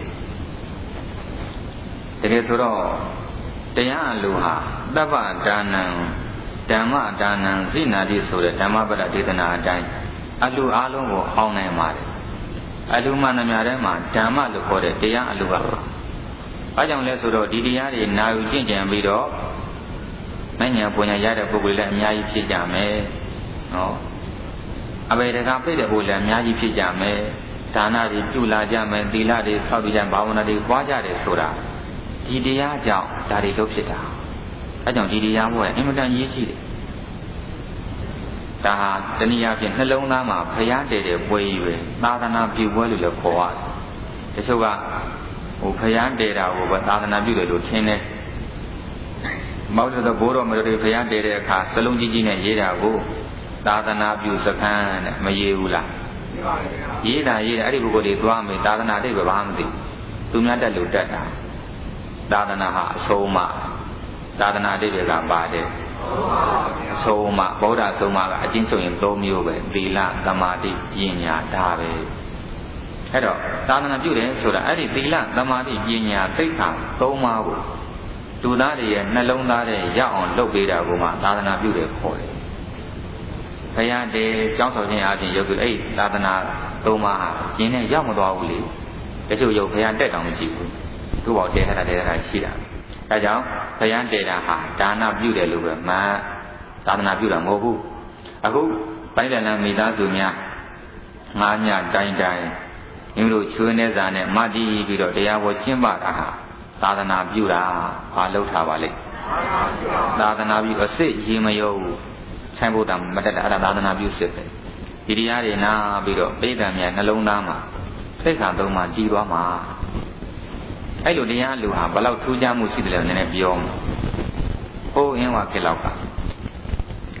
တကယ်ဆိုတော့တရားအတူဟာတပ္ပဒါနံဓမ္မဒါနံစိနာတိဆိုတဲ့ဓမ္မပဒဒေသနာအတိုင်းအလူအလုံးကိုဟောင်းနိုင်ပါတယ်အလူမှန်များထဲမှာဓမ္မလို့ခေါ်တဲ့တရားအလူကအားကြောင့်လဲဆိုတော့ဒီတရားတွေနာယူကျင့်ကြံပြီးတော့မဉ္ဇဉ်ပညာရတဲ့ပုဂ္ဂိုလ်လည်းအများကြီးဖြစ်ကြမယ်နော်အဘယ်တကားပြည့်တဲ့ပုဂ္ဂိုလ်လည်းအများကြီးဖြစ်ကြမယ်ဒါနတွေပြုလာကြမယ်သီလတွေဆောက်တည်ကြဘာဝနာတွေပွားကြတယ်ဆိုတာဒီတရားကြောင့်ဒါတွေလုပ်ဖြစ်တာအဲကြောင့်ဒီတရားဘုရားအင်မတန်ရေးရှိတယ်ဒါဟာတနည်းအားဖြင့်နှလုံးသားမှာဖျားတည်တဲ့ပွဲကြီးပဲသာသနာပြုပွဲလို့လည်းခေါ်ရတယ်တချို့ကဖျားတည်တာကိုပဲသာသနာပြုတယ်လို့ထင်တယ်မောက်တဲ့ဘိုးတော်မတော်တွေဖျားတည်တဲ့အခါစလုံးကြီးကြီးနဲ့ရေးတာကိုသာသနာပြုစခန်းနဲ့မရေးဘူးလားရေးတာအဲ့ဒီပုဂ္ဂိုလ်တွေသွားမယ်သာသနာတိတ်ပဲဘာမှမသိသူများတက်လို့တက်တာသာသနာဟာအဆုံးအမသာသနာတိတ်တွေကပါတယ်အဆုံးအမဗုဒ္ဓအဆုံးအမကအချင်းချုပ်ရင်၃မျိုးပဲသီလသမာဓိပညာဒါပဲအဲ့တော့သာသနာပြုတယ်ဆိုတာအဲ့ဒီသီလသမာဓိပညာသိက္ခာ၃ပါးကိုလူသားတွေရဲ့နှလုံးသားထဲရောက်အောင်လုပ်ပေးတာကိုမှသာသနာပြုတယ်ခေါ်တယ်ဘုရားတည်းကျောင်းဆောင်ခြင်းအပြင်ရုပ်ကိုအဲ့သာသနာ၃ပါးဟာကျင်းနဲ့ရောက်မသွားဘူးလေတချို့ရုပ်ဘုရားတက်တောင်မကြည့်ဘူးသူ့ဘောတဲထားတာရှိတာဒါကြောင့်ဘုရားတည်တာဟာဒါနပြုတယ်လို့ပဲမှန်သာသနာပြုတာမဟုတ်ဘူးအခုပိုင်းတန်လမ်းမိသားစုများငါးညတိုင်းမိမိတို့ချွေးနေစာနဲ့မတည်ပြီးတော့တရားဝကျင့်ပတာဟာသာသနာပြုတာဘာလုပ်ထားပါလဲသာသနာပြုအစစ်ရေမယုံဆိုင်ဖို့တာမတက်တာအဲ့ဒါသာသနာပြုစစ်ပဲဒီတရားတွေနာပြီးတော့ပိဋကံများနှလုံးသားမှာသိက္ခာ၃ပါးတည်သွားမှာအဲ့လိုတရားလူဟာဘယ်လောက်ထူးခြားမှုရှိတယ်လဲနည်းနည်းပြောမယ်ဟိုးအင်းဝါခေလောက်က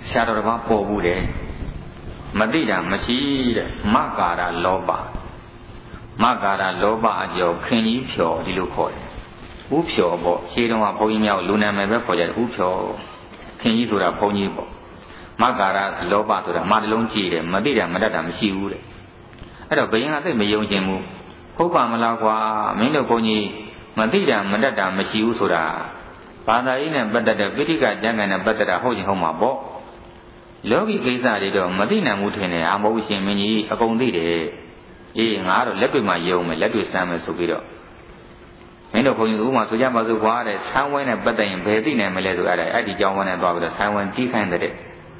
ဆရာတော်ကပေါ်ဘူးတယ်မသိတာမရှိတဲ့မကာရလောဘမကာရလောဘအကျော်ခင်ကြီးဖြော်ဒီလိုခေါ်တယ်ဥဖြော်ပေါ့ရှင်းတော့ဘုန်းကြီးများလူနာမည်ပဲခေါ်ကြတယ်ဥဖြော်ခင်ကြီးဆိုတာဘုန်းကြီးပေါ့မကာရလောဘဆိုတာမတလုံးကြည့်တယ်မသိတာမတတ်တာမရှိဘူးတဲ့အဲ့တော့ဘယင်ကသိမယုံကျင်ဘူးဟုတ်ပါမလားကွာမင်းတို့ဘုန်းကြီးမသိတာမတတ်တာမရှိဘူးဆိုတာဘာသာရေးနဲ့ပတ်သက်တဲ့ပိဋကကျမ်းဂန်နဲ့ပတ်သက်တာဟုတ်ရင်ဟုတ်မှာပေါ့လောကီကိစ္စတွေတော့မသိနိုင်ဘူးထင်တယ်အာမဟုတ်ရှင်မင်းကြီးအကုန်သိတယ်အေးငါတော့လက်တွေ့မှာယုံမယ်လက်တွေ့စမ်းမယ်ဆိုပြီးတော့မင်းတို့ဘုန်းကြီးဥမာဆိုကြပါစို့ကွာတဲ့ဆန်းဝဲနဲ့ပတ်သက်ရင်ဘယ်သိနိုင်မလဲဆိုအဲ့ဒီကြောင်းဝန်းနဲ့သွားပြီးတော့ဆန်းဝဲတီးခိုင်းတဲ့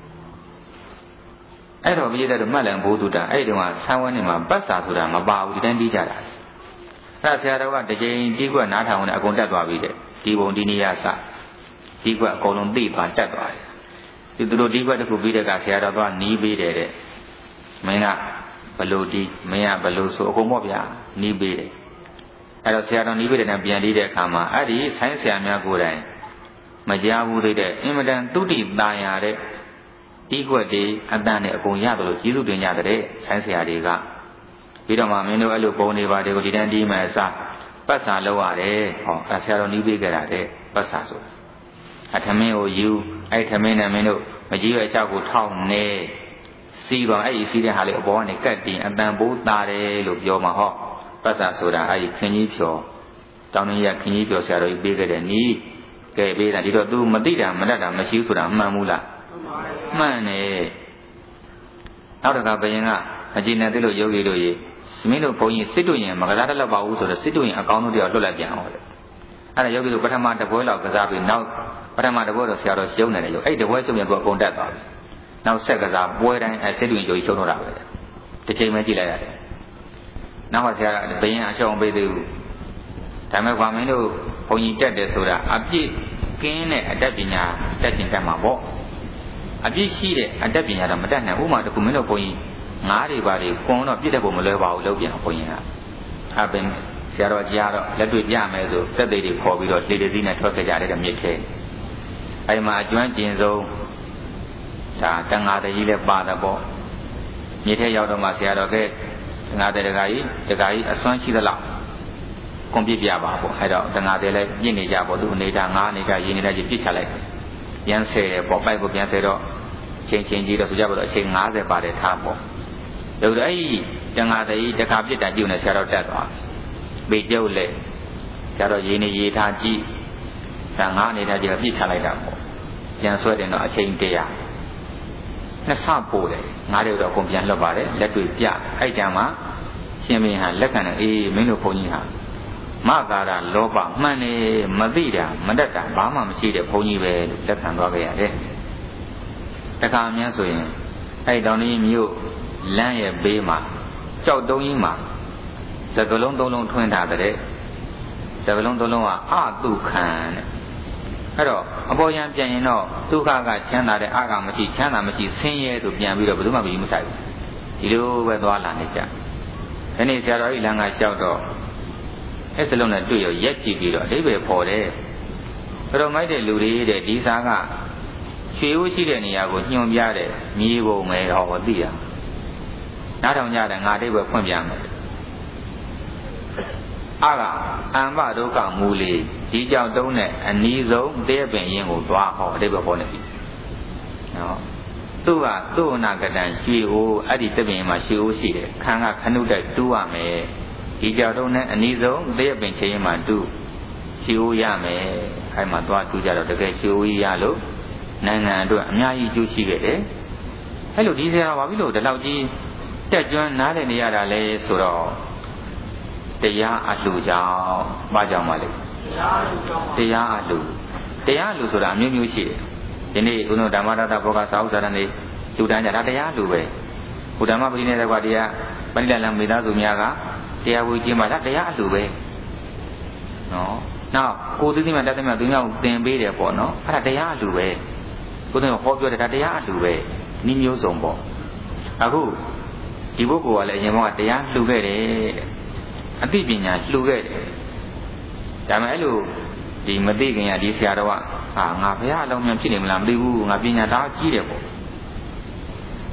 အဲ့တော့ပြည့်တဲ့မှတ်လည်ဘုသူတာအဲ့ဒီတော့ဆန်းဝဲနေမှာပတ်စာဆိုတာမပါဘူးဒီတိုင်းတီးကြတာအဲ့ဆရာတော်ကတစ်ကြိမ်တီးကွက်နားထောင်နေအကုန်တက်သွားပြီတဲ့ဒီဘုံဒီနေရာစတီးကွက်အကုန်လုံးသိသွားတက်သွားတယ်ဒီသူတို့တီးကွက်တစ်ခုပြီးတဲ့ကဆရာတော်ကနီးပေးတယ်တဲ့မင်းကဘလို့တီးမင်းကဘလို့ဆိုအကုန်ပေါ့ဗျာနီးပေးတယ်အဲ့တော့ဆရာတော်နီးပေးတယ်နဲ့ပြန်တီးတဲ့အခါမှာအဲ့ဒီဆိုင်းဆရာများကိုယ်တိုင်မကြားဘူးတဲ့အင်မတန်သုတိတာယာတဲ့တီးကွက်တွေအတန်နဲ့အကုန်ရတယ်လို့ကျေးဇူးတင်ကြတဲ့ဆိုင်းဆရာတွေကပြီးတော့မှမင်းတို့အဲ့လိုပုံနေပါတယ်ကိုဒီတန်းတီးမယ်အစားပတ်စာလောက်ရတယ်ဟောဆရာတော်နီးပေးကြတာတဲ့ပတ်စာဆိုအထမင်းကိုယူအဲ့ထမင်းနဲ့မင်းတို့မကြီးရဲ့အကြောက်ကိုထောက်နေစီးပါအဲ့ဒီစီးတဲ့ဟာလေးအပေါ်ကနေကတ်တင်အတန်ပိုးတာတယ်လို့ပြောမှာဟောပတ်စာဆိုတာအဲ့ဒီခင်ကြီးဖြော်တောင်းနေရခင်ကြီးဖြော်ဆရာတော်ကြီးပေးခဲ့တဲ့နီးကဲပေးတာဒီတော့ तू မသိတာမတတ်တာမရှိဘူးဆိုတာမှန်ဘူးလားမှန်တယ်နောက်တစ်ခါဘယင်ကအကျဉ်းနဲ့သိလို့ယောဂီတို့ရေမင်းတို့ဘုန်းကြီးစစ်တို့ရင်မကစားတတ်ပါဘူးဆိုတော့စစ်တို့ရင်အကောင်းတို့တယောက်လွတ်လိုက်ပြန်အောင်လေအဲ့ဒါယောဂီတို့ပထမတပွဲလောက်ကစားပြီးနောက်ပထမတပွဲတော့ဆရာတော်ရှုံးနေတယ်ယောအဲ့တပွဲရှုံးရင်သူအကုန်တက်သွားပြီနောက်ဆက်ကစားပွဲတိုင်းစစ်တို့ရင်ယောဂီရှုံးတော့တာပဲတစ်ချိန်ပဲကြည့်လိုက်ရတယ်နောက်ကဆရာကဘယင်အရှုံးပေးသေးဘူးဒါမဲ့ဘာမင်းတို့ဘုန်းကြီးတက်တယ်ဆိုတာအပြည့်ကင်းတဲ့အတတ်ပညာတက်ကျင်တတ်မှာပေါ့အပြည့်ရှိတဲ့အတတ်ပညာတော့မတတ်နိုင်ဥမာတခုမင်းတို့ဘုန်းကြီးငါးတွေပါတွေကွန်တော့ပြစ်တဲ့ပုံမလွဲပါဘူးလုပ်ပြန်ဘုန်းကြီးကအပင်ဆရာတော်ကြားတော့လက်တွေ့ပြမယ်ဆိုတက်သေးတွေခေါ်ပြီးတော့လေတစည်းနဲ့ထွက်ခဲ့ကြတဲ့မြစ်ထဲအဲ့မှာအကျွမ်းကျင်ဆုံးဒါတန်ဃာတကြီးလည်းပါတာပေါ့မြစ်ထဲရောက်တော့မှဆရာတော်ကတန်ဃာတကာကြီးအစွမ်းရှိသလောက်ကွန်ပြပြပါပေါ့အဲ့တော့တန်ဃာတွေလည်းပြစ်နေကြပေါ့သူနေတာငါးနေတာရင်းနေတာကြီးပြစ်ချလိုက်ပြန်ဆယ်ပေါ့ပိုက်ကိုပြန်ဆယ်တော့ချင်းကြီးတော့ဆိုကြပါတော့အချိန်90ပါတယ်ထားပေါ့ဒါဆိုအဲ့ဒီတန်ဃာတကြီးတခါပြစ်တာကြည့်နေဆရာတော်တက်သွားပေကျုပ်လေဆရာတော်ရင်းနေရေးထားကြည့်ဒါငါးနေတာကြီးပြစ်ချလိုက်တာပေါ့ပြန်ဆွဲတယ်တော့အချိန်100နှစ်ဆပို့တယ်ငါးတွေတော့ကုန်ပြန်လွတ်ပါတယ်လက်တွေ့ပြအဲ့ကြမှာရှင်မင်းဟာလက်ခံတယ်အေးမင်းတို့ဘုန်းကြီးဟာမကာရလောဘမှန်နေမသိတာမတတ်တာဘာမှမရှိတဲ့ဘုန်းကြီးပဲလို့လက်ခံသွားခဲ့ရတယ်တခါအများဆိုရင်အဲ့တောင်ကြီးမြို့လမ်းရဲ့ဘေးမှာကြောက်တုံးကြီးမှာသကလုံးသုံးလုံးထွင်းထားတဲ့သကလုံးသုံးလုံးကအတုခံတဲ့အဲ့တော့အပေါ်ရန်ပြန်ရင်တော့ဒုက္ခကချမ်းသာတဲ့အကမရှိချမ်းသာမရှိဆင်းရဲဆိုပြန်ပြီးတော့ဘယ်သူမှမဆိုင်ဘူးဒီလိုပဲသွားလာနေကြဒီနေ့ဆရာတော်ကြီးလမ်းကလျှောက်တော့အဲ့စလုံးနဲ့တွေ့ရရက်ကြည့်ပြီးတော့အဓိပ္ပာယ်ပေါ်တယ်အဲ့တော့မိုက်တဲ့လူတွေတဲ့ဒီစားကရွှေဦးရှိတဲ့နေရာကိုညွှန်ပြတဲ့မြေပုံပဲဟောသိရနားထောင်ကြတယ်ငါအဓိပ္ပာယ်ဖွင့်ပြမယ်အမ္ဘဒုက္ခမူလေဒီကြောင့်တုံးနဲ့အနီးဆုံးတဲပင်ရင်ကိုသွားဟောအဓိပ္ပာယ်ပေါ်နေပြီနော်သူကသူ့အနာကတန်ရွှေဦးအဲ့ဒီတဲပင်မှာရွှေဦးရှိတယ်ခံကခဏုတိုက်တူးရမယ်ဒီကြောင့်တုံးနဲ့အနီးဆုံးတဲပင်ချင်းမှာတူးရွှေဦးရမယ်အဲ့မှာသွားတူးကြတော့တကယ်ရွှေဦးရလို့နိုင်ငံအတွက်အများကြီးကျိုးရှိခဲ့တယ်အဲ့လိုဒီဆရာဘာဖြစ်လို့ဒီလောက်ကြီးတက်ကျွမ်းနားလည်နေရတာလဲဆိုတော့တရားအလှကြောင့်ဘာကြောင့်မလဲတရားအလှဆိုတာအမျိုးမျိုးရှိတယ်ဒီနေ့ဘုရားဓမ္မရတ္တဘောကစာဥစ္စာတွေလူတန်းကြတာတရားအလှပဲဘုဓမ္မပရိနိဒေကွာတရားပဏိလလံမိသားစုများကတရားဝေကျင်းပါလားတရားအလှပဲနော်နောက်ကိုသိသိမှတတ်သိမှသူများကိုသင်ပေးတယ်ပေါ့နော်အဲ့ဒါတရားအလှပဲကိုယ်တော်ဟောပြောတယ်ဒါတရားအလှပဲနှီးမျိုးစုံပေါ့အခုဒီပုဂ္ဂိုလ်ကလည်းအရင်ကတရားလှူခဲ့တယ်အသိပညာလှူခဲ့တယ်ဒါမှအဲ့လိုဒီမသိခင်ကဒီဆရာတော်ကငါဘုရားအလုံးမြန်ဖြစ်နေမလားမသိဘူးငါပညာသားကြီးတယ်ပေါ့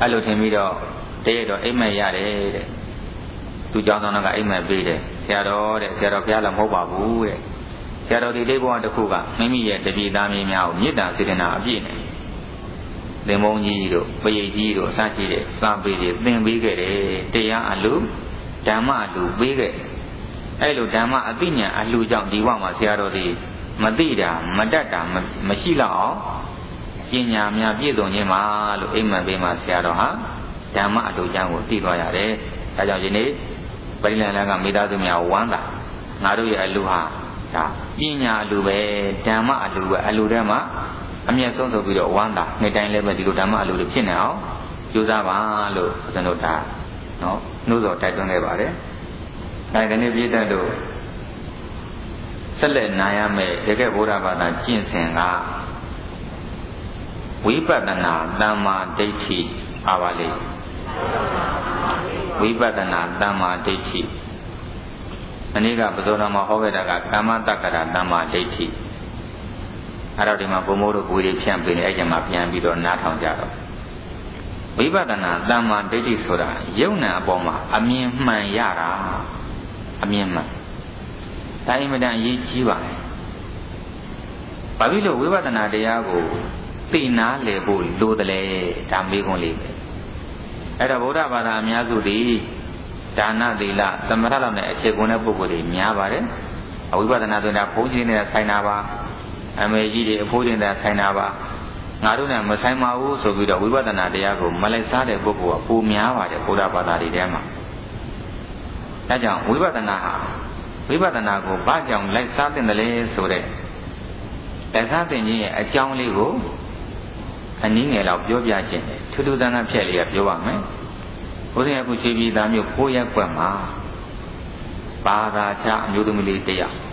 အဲ့လိုထင်ပြီးတော့တရက်တော့အိမ်မက်ရတယ်တဲ့သူเจ้าတော်ကအိမ်မက်ပေးတယ်ဆရာတော်တဲ့ဆရာတော်ဘုရားလည်းမဟုတ်ပါဘူးတဲ့ဆရာတော်ဒီလေးဘဝတစ်ခုကမိမိရဲ့တပည့်သားမင်းများကိုမေတ္တာစေတနာအပြည့်နဲ့သင်္ဘုံကြီးတို့ပရိတ်ကြီးတို့အစရှိတဲ့စာပေတွေသင်ပေးခဲ့တယ်တရားအလူဓမ္မအလူပေးခဲ့အဲ့လိုဓမ္မအသိဉာဏ်အလူကြောင့်ဒီဘဝမှာဆရာတော်ဒီမသိတာမတတ်တာမရှိတော့အောင်ပညာများပြည့်စုံခြင်းပါလို့အိမ်မက်ပေးမှဆရာတော်ဟာဓမ္မအလူကြောင့်ကိုသိသွားရတယ်ဒါကြောင့်ဒီနေ့ပရိလန်လကမိသားစုများဝမ်းသာငါတို့ရဲ့အလူဟာဒါပညာအလူပဲဓမ္မအလူပဲအလူထဲမှာအမြတ်ဆုံးဆိုပြီးတော့ဝမ်းသာနေ့တိုင်းလည်းပဲဒီလိုဓမ္မအလူတွေဖြစ်နေအောင်ကြိုးစားပါလို့ကျွန်တော်ဒါနော်နှိုးဆော်တိုက်တွန်းခဲ့ပါတယ်အဲဒီနေ့ပြည်သက်တို့ဆက်လက်နာရမယ်တကယ်ဗုဒ္ဓဘာသာကျင့်စဉ်ကဝိပဿနာသမ္မာဒိဋ္ဌိပါပါလေဝိပဿနာသမ္မာဒိဋ္ဌိအနည်းကပဇောတော်မှာဟောခဲ့တာကကမ္မတက္ကရာသမ္မာဒိဋ္ဌိအဲ့တော့ဒီမှာဘုံမိုးတို့ကိုယ်တွေဖြန့်ပေးနေအဲ့ကျမှပြန်ပြီးတော့နားထောင်ကြတော့ဝိပဿနာသမ္မာဒိဋ္ဌိဆိုတာယုံနာအပေါ်မှာအမြင်မှန်ရတာအမြင်မှန်ဒါအင်မတန်အရေးကြီးပါလေဘာဖြစ်လို့ဝိပဿနာတရားကိုသိနာလေဖို့လိုတယ်လဲဒါမေးခွန်းလေးပဲအဲ့တော့ဗုဒ္ဓဘာသာအများစုသည်ဒါနသီလသမထလောက်နဲ့အခြေခံတဲ့ပုဂ္ဂိုလ်တွေများပါတယ်ဝိပဿနာဆိုတာဘုန်းကြီးတွေနဲ့ဆိုင်တာပါအမေကြီးတွေအဖိုးတွေနဲ့ဆိုင်တာပါငါတို့နဲ့မဆိုင်ပါဘူးဆိုပြီးတော့ဝိပဿနာတရားကိုမလိုက်စားတဲ့ပုဂ္ဂိုလ်ကပိုများပါတယ်ဗုဒ္ဓဘာသာတွေထဲမှာဒါကြောင့်ဝိပဿနာဟာဝိပဿနာကိုဘာကြောင့်လိုက်စားတဲ့လဲဆိုတဲ့လက်စားတင်ခြင်းရဲ့အကြောင်းလေးကိုအနည်းငယ်လောက်ပြောပြခြင်းထူးထူးဆန်းဆန်းဖြည့်လေးရပြောပါမယ်ဘုရားအခုခြေပြည်သားမျိုး9ရက်ကွက်မှာဘာသာခြားအမျိုးသမီးလေးတယောက်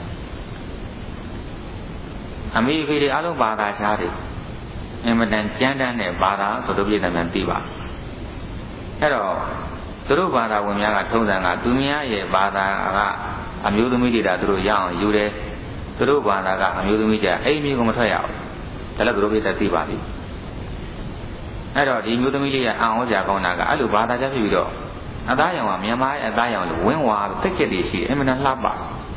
အမေဖေတွေအားလုံးဘာသာခြားတယ်အင်မတန်ကြမ်းတမ်းတဲ့ဘာသာဆိုတော့ပြည်သားများသိပါအဲ့တော့သူတို့ဘာသာဝင်များကထုံးစံကသူများရဲ့ဘာသာကအမျိုးသမီးတွေဒါသူတို့ရအောင်ယူတယ်သူတို့ဘာသာကအမျိုးသမီးကြအိမ်မျိုးကိုမထွက်ရအောင်ဒါလည်းသူတို့ပြည်သားသိပါပြီအဲ့တော့ဒီမျိုးသမီးလေးကအံ့ဩစရာကောင်းတာကအဲ့လိုဘာသာကြားဖြစ်ပြီးတော့အသားရောင်ကမြန်မာရဲ့အသားရောင်လို့ဝင်းဝါတက်ကြက်တွေရှိတယ်အမှန်တန်လှပ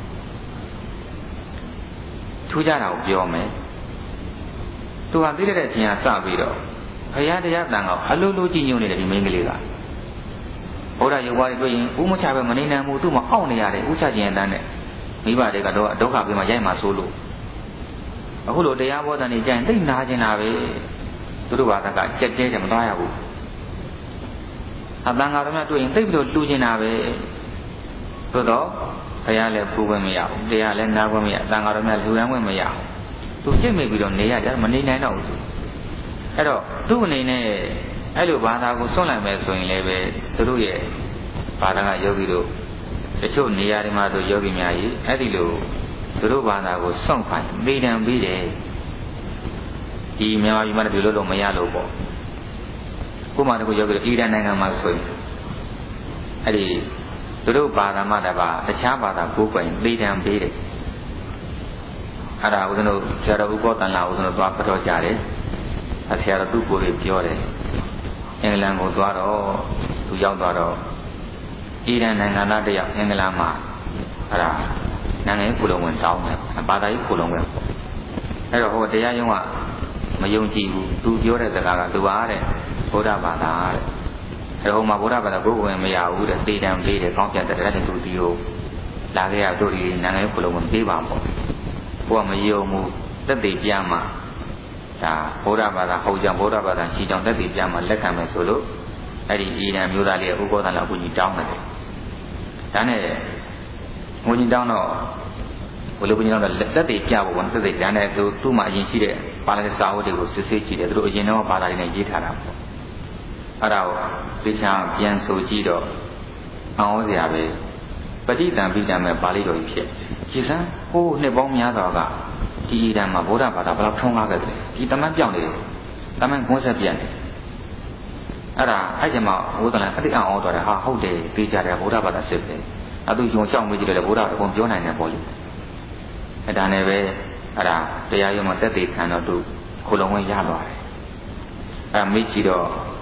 ထူးခြားတာကိုပြောမယ်သူဟာသိတဲ့အချိန်ကစပြီးတော့ဘုရားတရားတန်ကအလိုလိုကြည်ညိုနေတယ်ဒီမိန်းကလေးကဘုရားရုပ်ဝါးတွေတွေ့ရင်ဥမချပဲမနေနိုင်ဘူးသူ့မှာအောင့်နေရတယ်ဥချခြင်းအတန်းနဲ့မိဘတွေကတော့ဒုက္ခပြေးမှရိုက်မှဆိုးလို့အခုလိုတရားဘောဓာနေကြရင်သိနာကျင်တာပဲသူတို့ဘာသာကကြက်ကြဲတယ်မသွားရဘူးအတန်ဃာတော်များတွေ့ရင်သိပြီးတော့လူကျင်တာပဲသို့တော့ဘုရားလည်းပူခွင့်မရဘူးတရားလည်းနာခွင့်မရအတန်ဃာတော်များလူရန်ခွင့်မရဘူးသူကြိတ်မိပြီးတော့နေရကြမနေနိုင်တော့ဘူးအဲ့တော့သူ့အနေနဲ့အဲ့လိုဘာသာကိုစွန့်လိုက်မယ်ဆိုရင်လည်းပဲသူတို့ရဲ့ဘာသာကယောဂီတို့တချို့နေရာတွေမှာဆိုယောဂီများကြီးအဲ့ဒီလိုသူတို့ဘာသာကိုစွန့်ခိုင်းမိဒံပြီးတယ်ဒီမြန်မာပြည်မှာဒီလိုလို့မရလို့ပေါ့ကိုမှတကူယောဂီတို့အီရန်နိုင်ငံမှာဆိုရင်အဲ့ဒီသူတို့ဘာသာမှတပါတခြားဘာသာကိုယ်ပိုင်မိဒံပြီးတယ်အဲ့ဒါဦးဇင်းတို့ဆရာတော်ဥပောတန်လာဦးဇင်းတို့သွားဖတ်တော့ကြတယ်ဆရာတော်သူ့ကိုယ်လေးပြောတယ်အင်္ဂလန်ကိုသွားတော့သူရောက်သွားတော့အီရန်နိုင်ငံသားတယောက်အင်္ဂလန်မှာအဲ့ဒါနိုင်ငံရေးကိုလုံးဝင်တောင်းတယ်ဘာသာရေးကိုလုံးဝင်အဲ့တော့ဟိုတရားရုံးကမယုံကြည်ဘူးသူပြောတဲ့စကားကသူပါတဲ့ဗုဒ္ဓဘာသာတဲ့အဲ့ဟိုမှာဗုဒ္ဓဘာသာကိုဝင်မရဘူးတဲ့သေတံပေးတယ်ကောင်းပြတ်တဲ့သူဒီကိုလာခဲ့ရတို့ဒီနိုင်ငံရေးကိုလုံးဝင်ပေးပါပေါ့ကိုကမယုံဘူးသက်သေပြမှဒါဗုဒ္ဓဘာသာဟုတ်ကြောင့်ဗုဒ္ဓဘာသာရှိကြောင့်သက်သေပြမှလက်ခံမယ်ဆိုလို့အဲ့ဒီအီရန်မျိုးသားလေးကဥပောသနာကိုကြီးတောင်းတယ်ဒါနဲ့ငွေကြီးတောင်းတော့ဘယ်လိုကိုကြီးတောင်းတော့သက်သေပြဖို့ကသက်သေဒါနဲ့သူ့မှာအရင်ရှိတဲ့ပါဠိစာအုပ်တွေကိုစစ်ဆေးကြည့်တယ်သူတို့အရင်တော့ဘာသာတွေနဲ့ရေးထားတာပေါ့အဲ့ဒါကိုသိချာပြန်ဆိုကြည့်တော့အောင်စရာပဲပဋိသင်္ပိတံမဲ့ပါဠိတော်ကြီးဖြစ်ကြည်စမ်းဟိုးနှစ်ပေါင်းများစွာကဒီအီရန်မှာဗုဒ္ဓဘာသာဘယ်လောက်ထုံးကားခဲ့တယ်ဒီတမန်ပြောင်းနေတယ်တမန်ကွန်းဆက်ပြန်တယ်အဲ့ဒါအဲ့ကျမှဘုရားလည်းအတိအံ့ဩတော်တယ်ဟာဟုတ်တယ်ပြေးကြတယ်ဗုဒ္ဓဘာသာစစ်တယ်အဲ့သူဂျုံချောင်းမေးကြည့်တယ်ဗုဒ္ဓအကုန်ပြောနိုင်တယ်ပေါ့လေအဲ့ဒါနဲ့ပဲအဲ့ဒါတရားရုံးမှာတက်သေးခံတော့သူခုလုံးဝင်ရသွားတယ်အဲ့မေးကြည့်တော့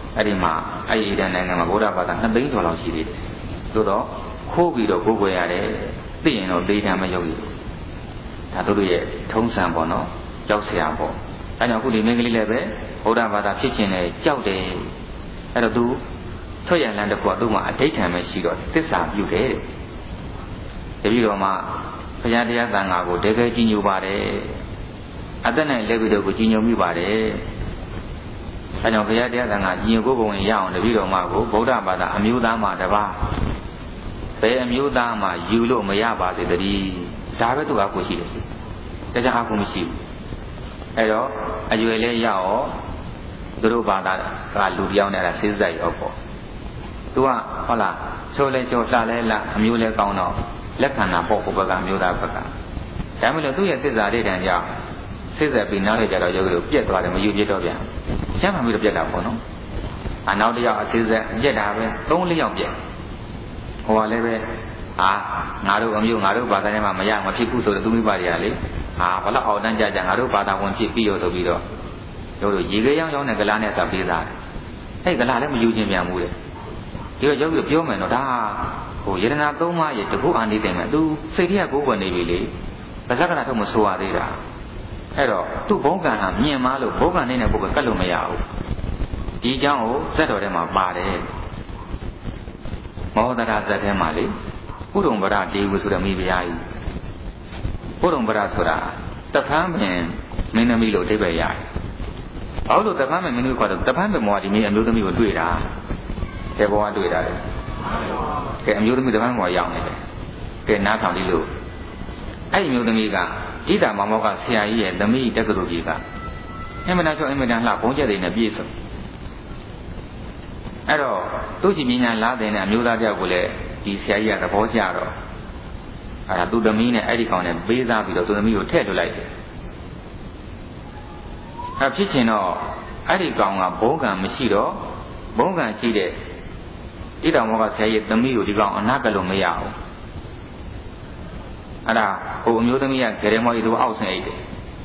အဲ့ဒီမှာအဲ့ဒီတဲ့နိုင်ငံမှာဗုဒ္ဓဘာသာ2သိန်းကျော်လောက်ရှိသေးတယ်သို့တော့ခိုးပြီးတော့ကိုးကွယ်ရတယ်သိရင်တော့ဒေသမရောက်ဘူးဒါတို့ရဲ့ထုံးစံပေါ့နော်ကြောက်စရာပေါ့ဒါကြောင့်အခုဒီမင်းကလေးလည်းပဲဗုဒ္ဓဘာသာဖြစ်ခြင်းနဲ့ကြောက်တယ်အဲ့တော့သူထွက်ရလန်းတစ်ခုကသူ့မှာအဋိဌံပဲရှိတော့သစ္စာပြုတယ်တဲ့တပည့်တော်မှာဘုရားတရားသံဃာကိုတကယ်ကြည်ညိုပါတယ်အသက်နဲ့လက်ပြီးတော့ကိုကြည်ညိုမိပါတယ်အဲကြောင့်ဘုရားတရားသံဃာကြည်ညိုကိုယ်ကိုယ်ဝင်ရအောင်တပည့်တော်မှာကိုဗုဒ္ဓဘာသာအမျိုးသားမှာတပါးဘယ်အမျိုးသားမှာယူလို့မရပါသေးတည်းဒါပဲသူကကိုရှိတယ်တရားအကူမရှိဘူးအဲတော့အရွယ်လေးရအောင်သူတို့ဘာသာကလူပြောင်းနေတာစိစက်ရောပေါ့သူကဟုတ်လားချိုးလဲချိုးလှလဲလှအမျိုးလဲကောင်းတော့လက်ခံတာပေါ့ဘုဘကအမျိုးသားဘက်ကဒါမှမဟုတ်သူ့ရဲ့သစ္စာလေးတန်ကြောင့်စိစက်ပြီးနောက်ရကြတော့ယောဂီတို့ပြက်သွားတယ်မယူပြတော့ပြန်ရှင်းမှပြီးတော့ပြက်တာပေါ့နော်နောက်တစ်ယောက်အစိစက်ပြက်တာပဲ3-4ယောက်ပြက်ဟိုကလည်းပဲငါတို့အမျိုးငါတို့ဘာသာထဲမှာမရမဖြစ်ဘူးဆိုတော့သူမိပါတွေကလေဘလောက်အောင်တန်းကြကြငါတို့ဘာသာဝင်ဖြစ်ပြီးရောဆိုပြီးတော့တို့ရေခဲရောင်းတဲ့ကလားနဲ့စပေးသားတယ်အဲ့ကလားလည်းမယူခြင်းပြန်ဘူးလေဒီတော့ယောဂီပြောမယ်နော်ဒါဟိုယတနာ3ပါးရဲ့တခုအာနိသင်ကသူစိတ်ထဲကကိုယ်ပေါ်နေပြီလေပါဇက်ကနာထုတ်မဆိုရသေးတာအဲ့တော့သူ့ဘုံကံဟာမြင်မလို့ဘုံကံနေတဲ့ပုဂ္ဂိုလ်ကတ်လို့မရဘူးဒီအကြောင်းကိုဇက်တော်ထဲမှာပါတယ်မောဒရာဇက်ထဲမှာလေပုရုံဗရတေဝဆိုတဲ့မိဖုရားကြီးပုရုံဗရဆိုတာတဖန်းပင်မင်းသမီးလို့အဓိပ္ပာယ်ရတယ်ဘာလို့တဖန်းပင်မင်းသမီးခေါ်တော့တဖန်းပင်မောဒီမင်းအမျိုးသမီးကိုတွေ့တာကဲဘောကတွေ့တာလေကဲအမျိုးသမီးတဖန်းမောရောက်နေတယ်ကဲနားထောင်ကြည့်လို့အဲ့ဒီအမျိုးသမီးကဣဒ္ဓမောမောကဆရာကြီးရဲ့သမီးတက္ကသိုလ်ကြီးကအင်မတန်ချောအင်မတန်လှဘုံကျက်တွေနဲ့ပြည့်စုံအဲ့တော့သူ့ချီပညာလားတဲ့အမျိုးသားတယောက်ကိုလည်းဒီဆရာကြီးကသဘောကျတော့အဲ့ဒါသူ့သမီးနဲ့အဲ့ဒီကောင်နဲ့ပေးစားပြီးတော့သူ့သမီးကိုထည့်ထုတ်လိုက်တယ်အဲ့ဖြစ်ချင်တော့အဲ့ဒီကောင်ကဘုံကံမရှိတော့ဘုံကံရှိတဲ့ဣဒ္ဓမောကဆရာကြီးသမီးကိုဒီကောင်အနာကလို့မရဘူးအဲ့ဒါဟိုအမျိုးသမီးကဂရေမောကြီးသူအောက်ဆင်းအိတ်တယ်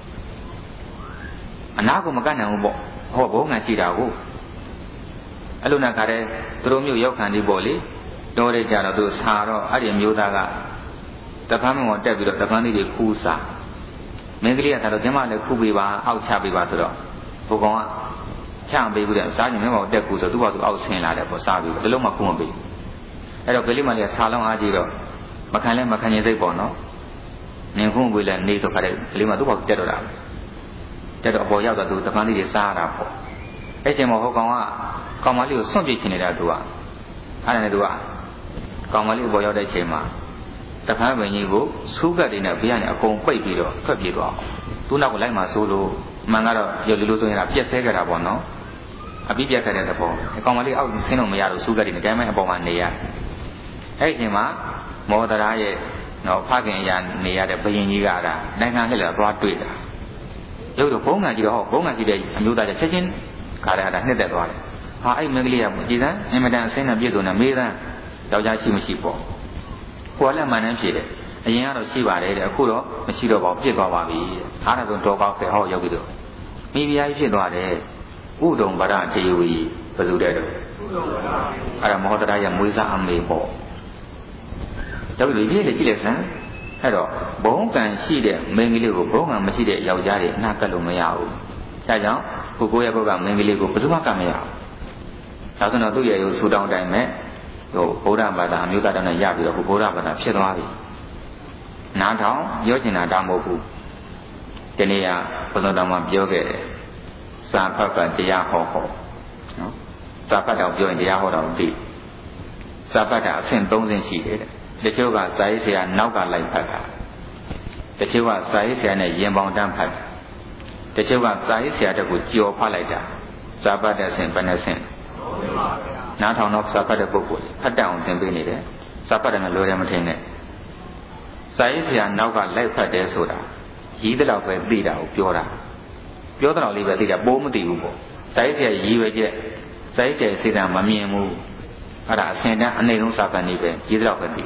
အနာကိုမကတ်နိုင်ဘူးပေါ့ဟောဘုံကံရှိတာကိုအဲ့လိုနဲ့ခါတဲ့သူတို့မျိုးရောက်ခံဒီပေါ့လေတော်ရကြတော့သူစာတော့အဲ့ဒီအမျိုးသားကတပန်းမပေါ်တက်ပြီးတော့တပန်းလေးတွေခူးစားမင်းကလေးကသာတော့ကျမလည်းခူးပေးပါအောက်ချပေးပါဆိုတော့ဘုကောင်ကချပေးပြီးတော့စားရင်မင်းပေါ်တက်ခူးဆိုသူ့ဘာသူအောက်ဆင်းလာတယ်ပေါ့စားပြီးတော့တလုံးမှခူးမပေးအဲ့တော့ကလေးမလေးကစာလုံးအားကြည့်တော့မခံလဲမခံရင်စိတ်ပေါ့နော်နင်ခုံးပေးလဲနေဆိုခါတဲ့ကလေးမသူ့ဘာတက်တော့တာတက်တော့အပေါ်ရောက်တော့သူတပန်းလေးတွေစားရတာပေါ့အဲ့ချိန်မှာဟိုကောင်ကကောင်မလေးကိုစွန့်ပစ်ချင်နေတာသူကအဲ့ဒါနဲ့သူကကောင်မလေးပေါ်ရောက်တဲ့ချိန်မှာတခါပင်ကြီးကိုစူးကတ်တွေနဲ့ဘေးကနေအကုန်ပိတ်ပြီးတော့ထွက်ပြေးသွားအောင်သူ့နောက်ကိုလိုက်မှဆိုလို့မှန်ကတော့ရုပ်လူလိုဆိုရင်ပြက်ဆဲကြတာပေါ့နော်အပြီးပြက်ခဲ့တဲ့သဘောကောင်မလေးအောက်ဆင်းလို့မရလို့စူးကတ်တွေနဲ့တိုင်းမဲ့အပေါ်မှာနေရအဲ့ဒီချိန်မှာမောဒရာရဲ့နော်ဖခင်ရနေရတဲ့ဘယင်ကြီးကနိုင်ငံနဲ့လည်းသွားတွေ့တာရုပ်တော့ဘုံကကြီးတော့ဘုံကကြီးတဲ့အမျိုးသားချက်ချင်းခါရတာနှစ်သက်သွားတယ်ဟာအဲ့မင်းကလေးကကြည်စမ်းအင်မတန်အစင်းနဲ့ပြည့်စုံတဲ့မေးသန်းယောက်ျားရှိမရှိပေါ့ကိုယ်လည်းမှန်တမ်းဖြေတယ်အရင်ကတော့ရှိပါတယ်တဲ့အခုတော့မရှိတော့ပါဘူးပြစ်သွားပါပြီအားဒါဆိုတော့ကောက်တယ်ဟောယောဂီတို့မိဖုရားကြီးဖြစ်သွားတယ်ဥဒုံဗရတေဝီဘယ်သူတဲ့တော့အဲ့ဒါမောဟတရရဲ့မွေးစားအမေပေါ့ယောဂီတို့ဒီလေကြည့်လိုက်စမ်းအဲ့တော့ဘုံကံရှိတဲ့မင်းကလေးကိုဘုံကံမရှိတဲ့ယောက်ျားတွေအနာကတ်လို့မရဘူးဒါကြောင့်ကိုယ့်ရဲ့ဘုကမင်းကလေးကိုဘယ်သူမှကတ်မရဘူးဒါဆိုတော့သူ့ရဲ့ဆူတောင်းတိုင်းမဲ့ဟိုဗုဒ္ဓဘာသာအမျိုးသားတောင်းနဲ့ရပြီးတော့ဗုဒ္ဓဘာသာဖြစ်သွားပြီနားထောင်ပြောချင်တာဒါမဟုတ်ဘူးဒီနေ့ကဘုရားတော်မှာပြောခဲ့တယ်စာဖတ်ပတ်တရားဟောနော်စာဖတ်တော်ပြောရင်တရားဟောတော်သိစာဖတ်တာအဆင့်3ဆင့်ရှိတယ်တချို့ကစာရေးဆရာနောက်ကလိုက်ဖတ်တာတချို့ကစာရေးဆရာနဲ့ရင်ပေါင်တန်းဖတ်တချို့ကစာရေးဆရာတက်ကိုကြော်ဖတ်လိုက်တာစာဖတ်တဲ့အဆင့်ဘယ်နှဆင့်နားထောင်တော့စာဖတ်တဲ့ပုဂ္ဂိုလ်ဖတ်တတ်အောင်သင်ပေးနေတယ်စာဖတ်တယ်မလွယ်တယ်မထင်နဲ့စာရေးဆရာနောက်ကလိုက်ဖတ်တယ်ဆိုတာရည်တလောက်ပဲသိတာကိုပြောတာပြောတော့လေးပဲသိတာပိုးမသိဘူးပေါ့စာရေးဆရာရည်ပဲကျက်စာရေးဆရာစေတံမမြင်ဘူးအဲ့ဒါအစင်တန်းအနေလုံးစာဖတ်နေပဲရည်တလောက်ပဲသိ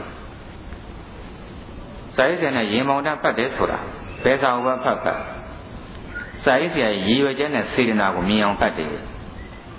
စာရေးဆရာနဲ့ရင်ပေါင်တန်းဖတ်တယ်ဆိုတာဘယ်စာကိုဖတ်စာရေးဆရာရည်ရွယ်ချက်နဲ့စေတနာကိုမြင်အောင်ဖတ်တယ်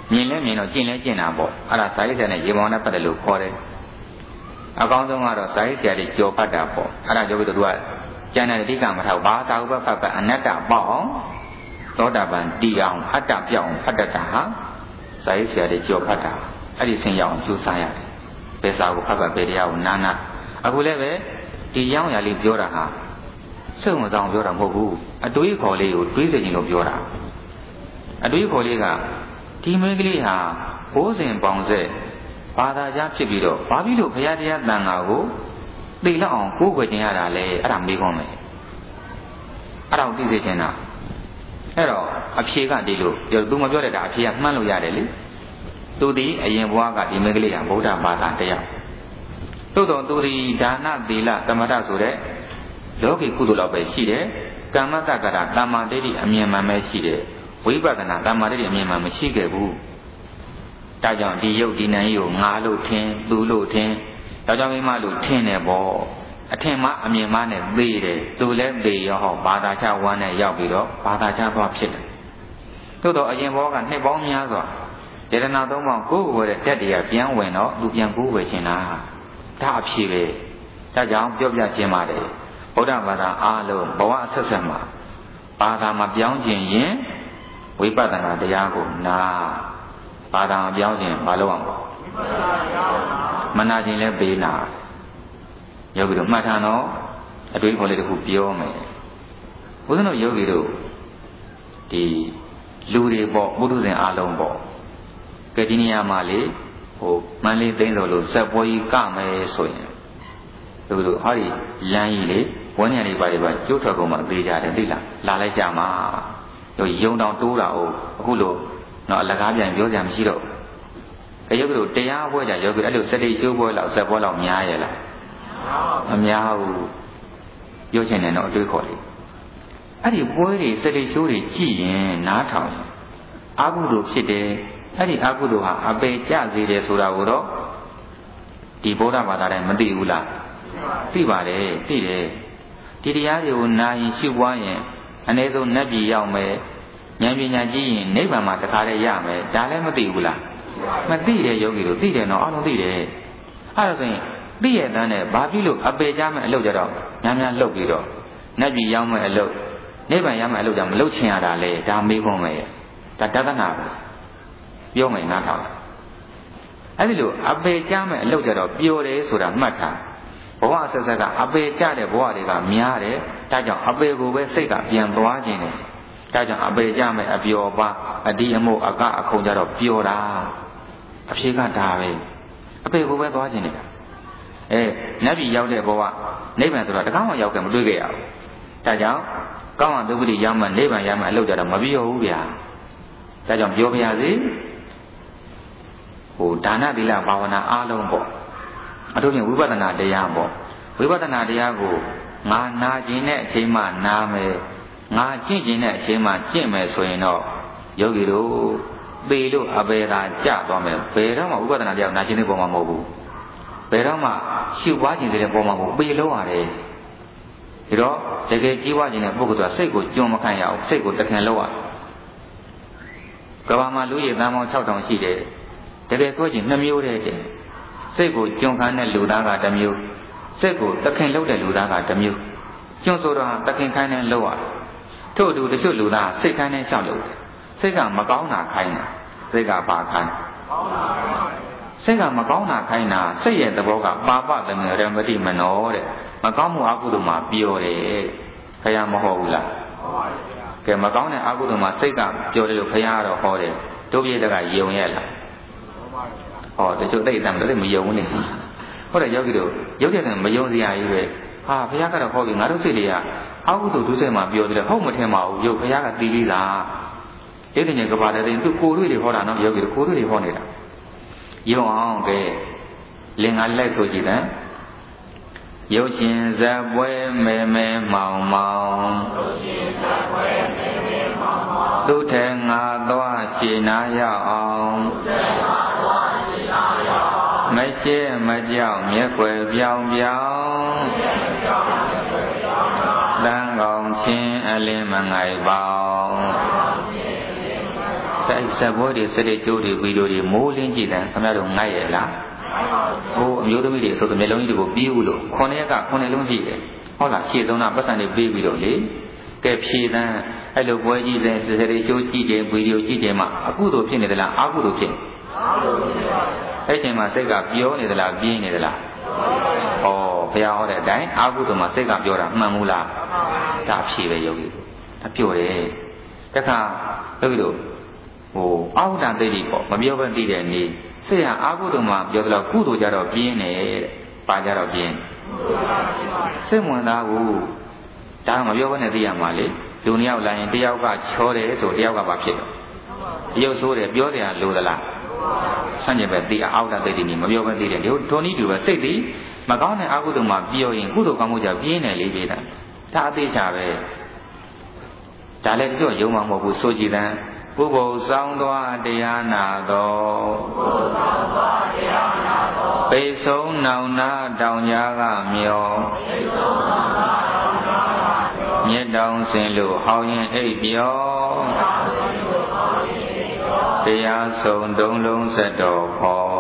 မြင်လဲမြင်တော့ကျင့်လဲကျင့်တာပေါ့အဲ့ဒါစာရေးဆရာနဲ့ရေပေါင်းနဲ့ပတ်သက်လို့ခေါ်တယ်အကောင်းဆုံးကတော့စာရေးဆရာတွေကြော်ဖတ်တာပေါ့အဲ့ဒါကြောင့်သူကကျန်တဲ့အဓိကမထောက်ဘာသာဥပ္ပဖတ်အနတ္တပေါ့အောင်သောတာပန်တီအောင်အတ္တပြောင်းဖတ်တတ်တာဟာစာရေးဆရာတွေကြော်ဖတ်တာအဲ့ဒီဆင်ရအောင်ကြိုးစားရတယ်ဘယ်စာကိုဖတ်ဘယ်တရားကိုနာနာအခုလည်းပဲဒီရောင်းရလေးပြောတာဟာစိတ်ဝင်စားအောင်ပြောတာမဟုတ်ဘူးအတွေးခေါ်လေးကိုတွေးစေခြင်းလို့ပြောတာအတွေးခေါ်လေးကဒီမိန်းကလေးဟာဘိုးစဉ်ပေါင်ဆက်ဘာသာကြားဖြစ်ပြီးတော့ဘာဖြစ်လို့ဘုရားတရားတန်ခါကိုသိလောက်အောင်ကိုးကွယ်ခြင်းရတာလဲအဲ့ဒါမေးခွန်းမယ်အဲ့ဒါကိုသိစေချင်တာအဲ့တော့အဖြေကဒီလိုသူမပြောတဲ့တာအဖြေကမှန်းလို့ရတယ်လေသူဒီအရင်ဘဝကဒီမိန်းကလေးဟာဗုဒ္ဓဘာသာတရားသို့တော်သူဒီဒါနသီလသမထဆိုတဲ့လောကီကုသိုလ်လောက်ပဲရှိတယ်ကမ္မတက္ကရာတမ္မာဒိဋ္ဌိအမြင်မှန်ပဲရှိတယ်ဝိပဿနာတမ္မာဒိဋ္ဌိအမြင်မှန်မရှိခဲ့ဘူးဒါကြောင့်ဒီယုတ်ဒီနံကြီးကိုငါလို့ထင်သူလို့ထင်ဒါကြောင့်မိမလို့ထင်တယ်ပေါ့အထင်မှအမြင်မှနဲ့သိတယ်သူလည်းသိရောဟောဘာသာချဝမ်းနဲ့ရောက်ပြီးတော့ဘာသာချသွားဖြစ်တယ်သို့တော့အရင်ဘောကနှစ်ပေါင်းများစွာယတနာသုံးပါးကိုယ်ကိုယ်တဲ့တက်တရားပြန်ဝင်တော့သူပြန်ကိုယ်ဝယ်ခြင်းလားဒါအဖြစ်ပဲဒါကြောင့်ပြောပြခြင်းပါတယ်ဗုဒ္ဓဘာသာအားလုံးဘဝဆက်ဆက်မှာဘာသာမပြောင်းခြင်းရင်ဝိပဿနာတရားကိုနာဘာသာမပြောင်းခြင်းမလုပ်အောင်မနာခြင်းလည်းပေးနာယောဂီတို့မှတ်ထားတော့အတွေးခေါ်လေးတစ်ခုပြောမယ်ဘုရားတို့ယောဂီတို့ဒီလူတွေပေါ့ပုထုဇဉ်အားလုံးပေါ့ကဲဒီနေရာမှာလေမန္တလေးသိန်းတော်လို့ဇက်ပွဲကြီးကမယ်ဆိုရင်သူတို့ဟောဒီလမ်းကြီးလေဝန်းညံလေးပါကျိုးထွက်ကုန်မှသေးကြတယ်သိလားလာလိုက်ကြမှာယုံတောင်တိုးတာဟုတ်အခုလို့တော့အလကားပြန်ပြောကြမရှိတော့ယောဂီတို့တရားပွဲကြယောဂီအဲ့လိုစတိကျိုးပွဲလောက်ဇက်ပွဲလောက်များရဲ့လားမများဘူးပြောချင်တယ်တော့အတွေးခေါ်လေအဲ့ဒီပွဲတွေစတိချိုးတွေကြည့်ရင်နားထောင်အာဟုတုဖြစ်တယ်အဲ့ဒီအာဟုတုဟာအပေကျစေတယ်ဆိုတာကိုတော့ဒီဗုဒ္ဓဘာသာတိုင်းမသိဘူးလားသိပါတယ်သိတယ်ဒီတရားတွေကိုနာရင်ရှုပွားရင်အ ਨੇ ဆုံးနတ်ပြည်ရောက်မယ်ဉာဏ်ပညာကြီးရင်နိဗ္ဗာန်မှာတခါတည်းရမယ်ဒါလည်းမသိဘူးလားမသိတယ်ယောဂီတို့သိတယ်နော်အားလုံးသိတယ်အဲ့ဒါဆိုရင်သိရတဲ့နဲ့ဘာဖြစ်လို့အပေကြမဲ့အလုပ်ကြတော့များများလုပ်ပြီးတော့နတ်ပြည်ရောက်မဲ့အလုပ်နိဗ္ဗာန်ရမဲ့အလုပ်ကြမလုပ်ချင်ရတာလေဒါမေးခွန်းပဲဒါတသနာပဲပြောမယ်နားထောင်အဲ့ဒီလိုအပေကြမဲ့အလုပ်ကြတော့ပျော်တယ်ဆိုတာမှတ်ထားဘဝဆက်ဆက်ကအပေကြတဲ့ဘဝတွေကများတယ်ဒါကြောင့်အပေကိုပဲစိတ်ကပြန်သွားခြင်းတယ်ဒါကြောင့်အပေကြမဲ့အပျော်ပါအဒီအမို့အကအခုံကြတော့ပျော်တာအဖြေကဒါပဲအပေကိုပဲသွားခြင်းတယ်နတ်ပြည်ရောက်တဲ့ဘဝနိဗ္ဗာန်ဆိုတာတကားမှရောက်ကြမတွေ့ခဲ့ရဘူးဒါကြောင့်ကောင်းအောင်ဒုက္ခတိရောက်မှနိဗ္ဗာန်ရမှအလုပ်ကြတော့မပြောဘူးဗျာဒါကြောင့်ပြောပြရစီဒါနသီလဘာဝနာအားလုံးပေါ့အထူးဖြင့်ဝိပဿနာတရားပေါ့ဝိပဿနာတရားကိုငါနာခြင်းနဲ့အချိန်မှနာမယ်ငါကျင့်ခြင်းနဲ့အချိန်မှကျင့်မယ်ဆိုရင်တော့ယောဂီတို့ပေလို့အပေသာကြသွားမယ်ဘယ်တော့မှဝိပဿနာတရားနာခြင်းတဲ့ပုံမှာမဟုတ်ဘူးဘယ်တော့မှရှုပွားခြင်းတဲ့ပုံမှာမဟုတ်ပေလို့ရတယ်ဒီတော့တကယ်ကြီးပွားခြင်းတဲ့ပုဂ္ဂိုလ်ကစိတ်ကိုကြုံမခံရအောင်စိတ်ကိုတခင်လောက်ရကဘာမှာလူရည်သန်းပေါင်း 6000 ရှိတယ်တကယ်ဆိုရင်2မျိုးတည်းတဲ့စိတ်ကိုကြုံခံတဲ့လူသားက1မျိုးစိတ်ကိုတခင်လောက်တဲ့လူသားက1မျိုးကျွန်းဆိုတော့တခင်ခိုင်းတဲ့လောက်ရထို့အတူတချို့လူသားစိတ်ခိုင်းတဲ့လျှောက်လို့စိတ်ကမကောင်းတာခိုင်းတာစိတ်ကပါခိုင်းစိတ်ကမကောင်းတာခိုင်းတာစိတ်ရဲ့သဘောကပါပသမရမတိမနောတဲ့မကောင်းမှုအကုသိုလ်မှာပျော်တယ်ခရမဟုတ်ဘူးလားကဲမကောင်းတဲ့အကုသိုလ်မှာစိတ်ကပျော်တယ်လို့ခရကတော့ဟောတယ်တို့ပြည့်တကယုံရဲ့လားဟောတချို့သိတယ်မလို့မယုံဘူးနေဟုတ်တယ်ယောဂီတို့ရုပ်ရည်ကမယုံစရာကြီးပဲဟာဘုရားကတော့ဟောပြီငါတို့စိတ်တွေကအကုသိုလ်ဒုစရိုက်မှာပျော်တယ်ဟုတ်မထင်ပါဘူးရုပ်ဘုရားကသိပြီးသားဒီကနေ့ကဘာတဲ့သူကိုယ်တွေ့တွေဟောတာနော်ယောဂီတို့ကိုယ်တွေ့တွေဟောနေတာယုံအောင်ကဲလင်္ကာလိုက်ဆိုကြည့်တယ်ရုပ်ရှင်ဇက်ပွဲမဲမဲမောင်မောင်သူထဲငါသွားခြေနာရောက်အောင်မရှိမကြောက်မျက်ွယ်ပြောင်ပြောင်တန်ကောင်ချင်းအလင်းမငိုက်ပေါင် cái xe bố thì sẽ để chỗ thì video thì mô lên chỉ là tham gia được ngay vậy là ô nhiều thứ thì số tụi mình lớn thì có biểu luôn con này lớn gì đấy hoặc là chỉ tông nào bắt đầu để video lấy cái phía là ai lúc quay gì đấy sẽ để chỗ chỉ để video chỉ để mà aku đồ phiền này là aku đồ phiền cái chuyện mà sẽ gặp biểu này là biên này là bây giờ đấy đấy aku đồ mà sẽ gặp biểu là mà mua là đã phía về rồi đã biểu đấy tất cả 여기 도 아우단 때리고 마비어번 때리니 세야 아구도만ပြောသလိုကုသိုလ်ကြတော့ပြင်းတယ်ပါကြတော့ပြင်းစိတ်ဝင်သားကိုဒါမှမပြောဘဲနဲ့သိရမှာလေလူနှစ်ယောက်လာရင်တယောက်ကချောတယ်ဆိုတယောက်ကဘာဖြစ်တော့တယောက်ဆိုးတယ်ပြောတယ်လိုသလားဆန့်ကျင်ပဲသိအောက်တာသိတယ်နီမပြောဘဲသိတယ်ဒီထိုနည်းတူပဲစိတ်သည်မကောင်းတဲ့အာဟုတုမှာပြောရင်ကုသိုလ်ကောင်းမှုကြပြင်းတယ်လေပြေးတာဒါအသေးချာပဲဒါလည်းတို့ယုံမှမဟုတ်ဘူးဆိုကြည်တန်းပုဗ္ဗောစောင်းသွားတရားနာတော်ပေဆုံးနောင်နာတောင်ကြားကမျောမြတ်တောင်စင်လို့ဟောင်းရင်အိပ်ပြောတရားဆုံးတုံးလုံးဆက်တော်ခေါ်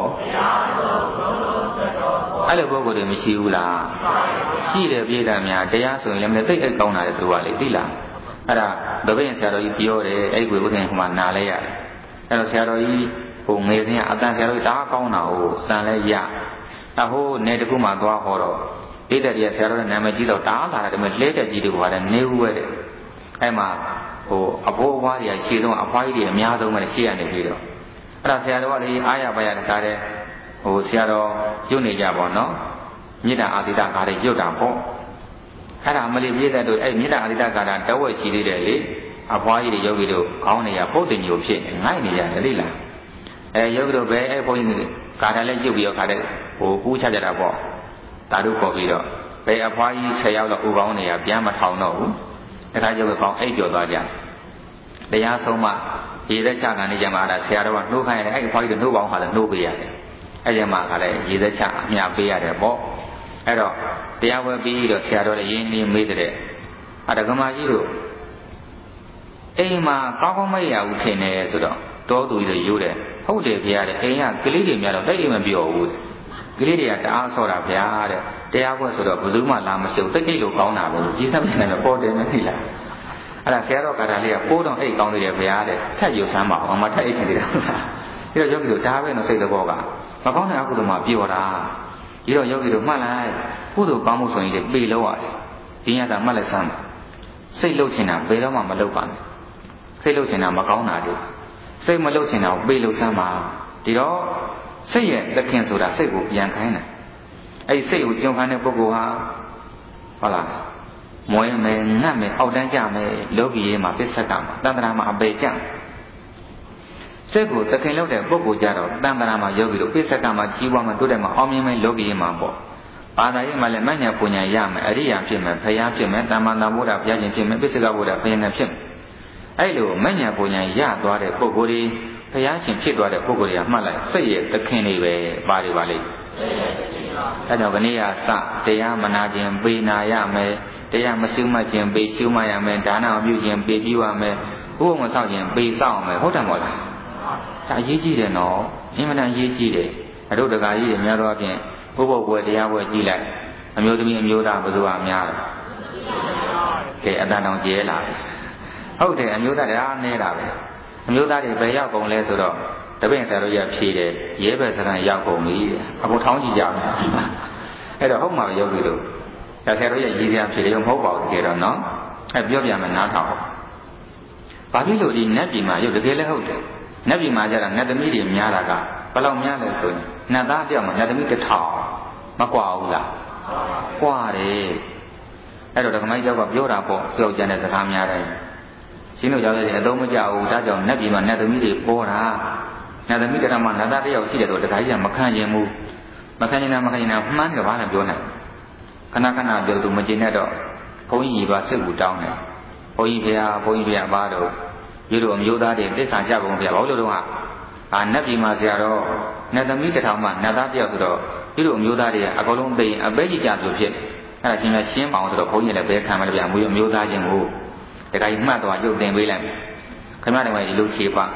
အဲ့လိုပုဂ္ဂိုလ်တွေမရှိဘူးလားရှိတယ်ပြည်သားများတရားဆိုရင်လည်းသိအိပ်ကောင်းတာလေသူကလေသိလားအဲ့ဒါတပည့်ဆရာတော်ကြီးပြောတယ်အဲ့ဒီကိုဘုရင်ကမှနားလဲရတယ်အဲ့တော့ဆရာတော်ကြီးဟိုငယ်စဉ်ကအတန်ဆရာတော်ကြီးတအားကောင်းတာကိုတန်လဲရအဟိုနေတခုမှသွားဟောတော့ဒိဋ္ဌိရဆရာတော်ရဲ့နာမည်ကြီးတော့တအားလာတယ်ဒါပေမဲ့လဲတက်ကြီးတွေကလည်းနေဦးပဲတဲ့အဲ့မှာဟိုအဘိုးအဘွားတွေကခြေဆုံးအဖွားကြီးတွေအများဆုံးပဲရှေ့ကနေပြီးတော့အဲ့ဒါဆရာတော်ကလေအားရပါရတကားတဲ့ဟိုဆရာတော်ရုပ်နေကြပါတော့မြစ်တာအာတိတကားတွေရုပ်တာပေါ့အဲ့ဒါမလေးပြည့်တဲ့တို့အဲ့မြစ်တာအာတိတကားတာတဝက်ရှိသေးတယ်လေအဖွားကြီးတွေယောဂီတို့ခေါင်းနေရပုတ်တင်ညိုဖြစ်ငိုက်နေရတယ်လေလားယောဂီတို့ပဲအဲ့ဘုန်းကြီးကာတာလည်းပြုတ်ပြီးတော့ခါတဲ့ဟိုကူးချကြတာပေါ့တာတို့ပေါ်ပြီးတော့ဘယ်အဖွားကြီး10ယောက်တော့ဥကောင်းနေရပြန်မထောင်တော့ဘူးတခါကျတော့ကောင်းအိပ်ကျော်သွားကြတရားဆုံးမှရေသက်ချကန်နေကြမှာဆရာတော်ကနှိုးခိုင်းရတယ်အဲ့အဖွားကြီးတို့နှိုးပေါင်းခါလည်းနှိုးပေးရတယ်အဲ့ဒီမှာခါလည်းရေသက်ချအမြပေးရတယ်ပေါ့အဲ့တော့တရားဝဲပြီးတော့ဆရာတော်လည်းရင်းနှီးမေးတဲ့အတကမာကြီးတို့အိမ်မှာကောင်းကောင်းမရဘူးထင်တယ်ဆိုတော့တောသူကြီးရိုးတယ်ဟုတ်တယ်ဗျာတဲ့အိမ်ကကလေးတွေများတော့တိတ်တိတ်မပြောဘူးကလေးတွေကတအားဆော့တာဗျာတဲ့တရားဝဲဆိုတော့ဘယ်သူမှလာမရှုပ်တိတ်တိတ်လို့ကောင်းတာပဲကြီးစပ်နေတယ်ပေါ်တယ်မသိလားအဲ့ဒါဆရာတော်ကဒါလေးကပိုးတော့အိတ်ကောင်းသေးတယ်ဗျာတဲ့ထက်ယူဆမ်းပါအောင်မထက်အိတ်ချင်သေးတယ်ဟုတ်လားပြီးတော့ယောဂီတို့ဒါပဲနော်စိတ်သဘောကမကောင်းတဲ့အကုသိုလ်မှပြောတာဒီတော့ယောဂီတို့မှတ်လိုက်ကုသိုလ်ကောင်းမှုဆိုရင်ပေလို့ရတယ်ဒီညတာမှတ်လိုက်စမ်းစိတ်လှုပ်ချင်တာဘယ်တော့မှမလှုပ်ပါနဲ့စိတ်လှုပ်ချင်တာမကောင်းတာတွေစိတ်မလှုပ်ချင်တာကိုပေလှုပ်စမ်းပါဒီတော့စိတ်ရဲ့သခင်ဆိုတာစိတ်ကိုပြန်ခိုင်းတယ်အဲ့ဒီစိတ်ကိုကြုံခိုင်းတဲ့ပုဂ္ဂိုလ်ဟာဟုတ်လားမွေးမယ်ငတ်မယ်အောက်တန်းကြမယ်လောကီရေးမှာပစ္စကမှာတန်ត្រာမှာအပေကြစိတ်ကိုသခင်လုပ်တဲ့ပုဂ္ဂိုလ်ကြတော့တန်ត្រာမှာယောဂီတို့ပစ္စကမှာကြီးပွားမှာတိုးတက်မှာအောင်မြင်မယ်လောကီရေးမှာပေါ့ဘာသာရေးမှာလည်းမညာပူညာရမယ်အရိယာဖြစ်မယ်ဖယားဖြစ်မယ်တမ္မာတဗုဒ္ဓဘုရားရှင်ဖြစ်မယ်ပစ္စကဗုဒ္ဓဘုရားရှင်ဖြစ်မယ်အဲ့လိုမညာပူညာရသွားတဲ့ပုဂ္ဂိုလ်တွေဘုရားရှင်ဖြစ်သွားတဲ့ပုဂ္ဂိုလ်တွေကမှတ်လိုက်စိတ်ရဲ့သခင်တွေပဲပါတယ်ပါလိမ့်အဲကြောင့်ခဏရစတရားမနာခြင်းပေနာရမယ်တရားမရှုမှတ်ခြင်းပေရှုမှတ်ရမယ်ဒါနမပြုခြင်းပေပြုရမယ်ဘုရားမဆောက်ခြင်းပေဆောက်ရမယ်ဟုတ်တယ်မို့လားဒါအရေးကြီးတယ်နော်အင်မတန်အရေးကြီးတယ်အတို့တကာကြီးတွေများတော့အပြင်ဘုဘောပွဲတရားပွဲကြည့်လိုက်အမျိုးသမီးအမျိုးသားဘယ်သူကများလဲကဲအတန်တောင်ကျဲလာဟုတ်တယ်အမျိုးသားတရားနေတာပဲအမျိုးသားတွေဘယ်ရောက်ကုန်လဲဆိုတော့တပည့်ဆရာတို့ရဖြေတယ်ရဲဘက်စကန်ရောက်ကုန်ပြီအခုထောင်းကြည့်ကြမယ်အဲ့တော့ဟုတ်မှာယောဂီတို့ဆရာတို့ရရည်စရာဖြေတယ်မဟုတ်ပါဘူးတကယ်တော့နော်အဲ့ပြောပြမယ်နားထောင်ဘာဖြစ်လို့ဒီနတ်ပြည်မှာရုပ်တကယ်လည်းဟုတ်တယ်နတ်ပြည်မှာကျတော့နတ်သမီးတွေများတာကဘယ်လောက်များလဲဆိုရင်နတ်သားတယောက်မှာနတ်သမီး1000မကွာဘူးလားကွာတယ်အဲ့တော့ဒကမိုင်းကျောက်ကပြောတာပေါ့ပြောကြတဲ့စကားများတယ်ရှင်းလို့ကြောက်ရတဲ့အသုံးမကျဘူးဒါကြောင့်နတ်ပြည်မှာနတ်သမီးတွေပေါ်တာနတ်သမီးတရမှာနတ်သားတယောက်ရှိတယ်တော့တခါကြီးကမခံရင်ဘူးမခံရင်မှန်းကြပါနဲ့ပြောနေခဏခဏပြောသူမကျင်တတ်တော့ဘုန်းကြီးပါစိတ်ကူတောင်းတယ်ဘုန်းကြီးဖေရပါတော့ယူတို့အမျိုးသားတွေသစ္စာကြပုံဖေရဘာလို့တော့နတ်ပြည်မှာဆရာတော့နတ်သမီး1000မှနတ်သားတယောက်ဆိုတော့ယူတို့အမျိုးသားတွေကအကုန်လုံးသိရင်အပဲကြီးကြဆိုဖြစ်အဲ့ဒါချင်းလည်းရှင်းပါအောင်ဆိုတော့ဘုန်းကြီးလည်းဘယ်ခံမလဲဗျာအမျိုးသားချင်းကိုတခါကြီးမှတ်သွားရုပ်တင်ပေးလိုက်ခင်ဗျားတို့ကဒီလိုခြေပါ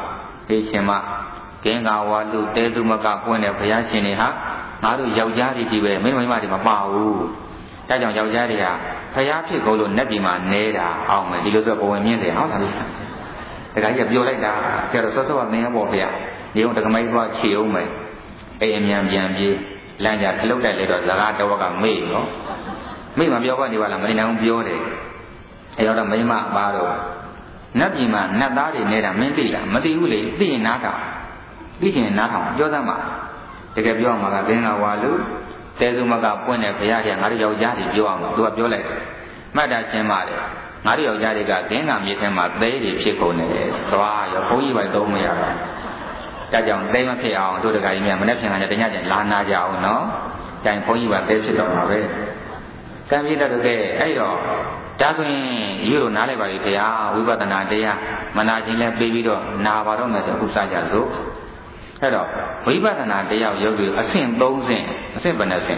ဒီရှင်မကင်္ဂါဝါလူတဲသူမကပွင့်တဲ့ဘုရားရှင်တွေဟာငါတို့ယောက်ျားတွေကြီးပဲမိန်းမတွေမပါဘူးဒါကြောင့်ယောက်ျားတွေကဘုရားဖြစ်ကုန်လို့နတ်ပြည်မှာနေတာအောင်မယ်ဒီလိုဆိုဘဝင်မြင့်တယ်ဟုတ်လားတခါကြီးပြောလိုက်တာဆရာတော်ဆော့ဆော့ကသင်ရပေါ့ဖေရဒီုံတက္ကမိုင်းသွားခြေအောင်မယ်အိမ်အမြန်ပြန်ပြေးလမ်းကြခလုတ်တိုက်လိုက်တော့ဇကာတဝက်ကမေ့နော်မေ့မပြောပါနေပါလားမနေနိုင်ဘူးပြောတယ်အဲတော့မိမပါတော့နတ်ပြည်မှာနတ်သားတွေနေတာမင်းသိလားမသိဘူးလေသိရင်နားထောင်သိချင်နားထောင်ပြောသမ်းပါတကယ်ပြောမှာကသင်္ဃဝါလူတဲစုမကပွင့်တဲ့ဘုရားရှင်ငါတို့ယောက်ျားတွေပြောအောင်သူကပြောလိုက်တယ်မှတ်တာရှင်းပါတယ်ငါတို့ယောက်ျားတွေကသင်္ဃမြေထဲမှာသဲတွေဖြစ်ကုန်တယ်သွားရောဘုန်းကြီးပဲသုံးမရတော့ဒါကြောင့်သဲမဖြစ်အောင်တို့တခါကြီးများမနေ့ဖြန်ကညတညချင်းလာနာကြအောင်နော်တိုင်ဘုန်းကြီးပါသဲဖြစ်တော့မှာပဲကံပြည့်တော့ကဲအဲ့တော့ဒါဆိုရင်ယူလို့နားလိုက်ပါလိမ့်ခင်ဗျာဝိပဿနာတရားမနာခြင်းလဲပြီးပြီးတော့နာပါတော့မယ်ဆိုဥစားကြစို့အဲ့တော့ဝိပဿနာတရားယောဂီအဆင့်3ဆင့်အဆင့်ဘယ်နှဆင့်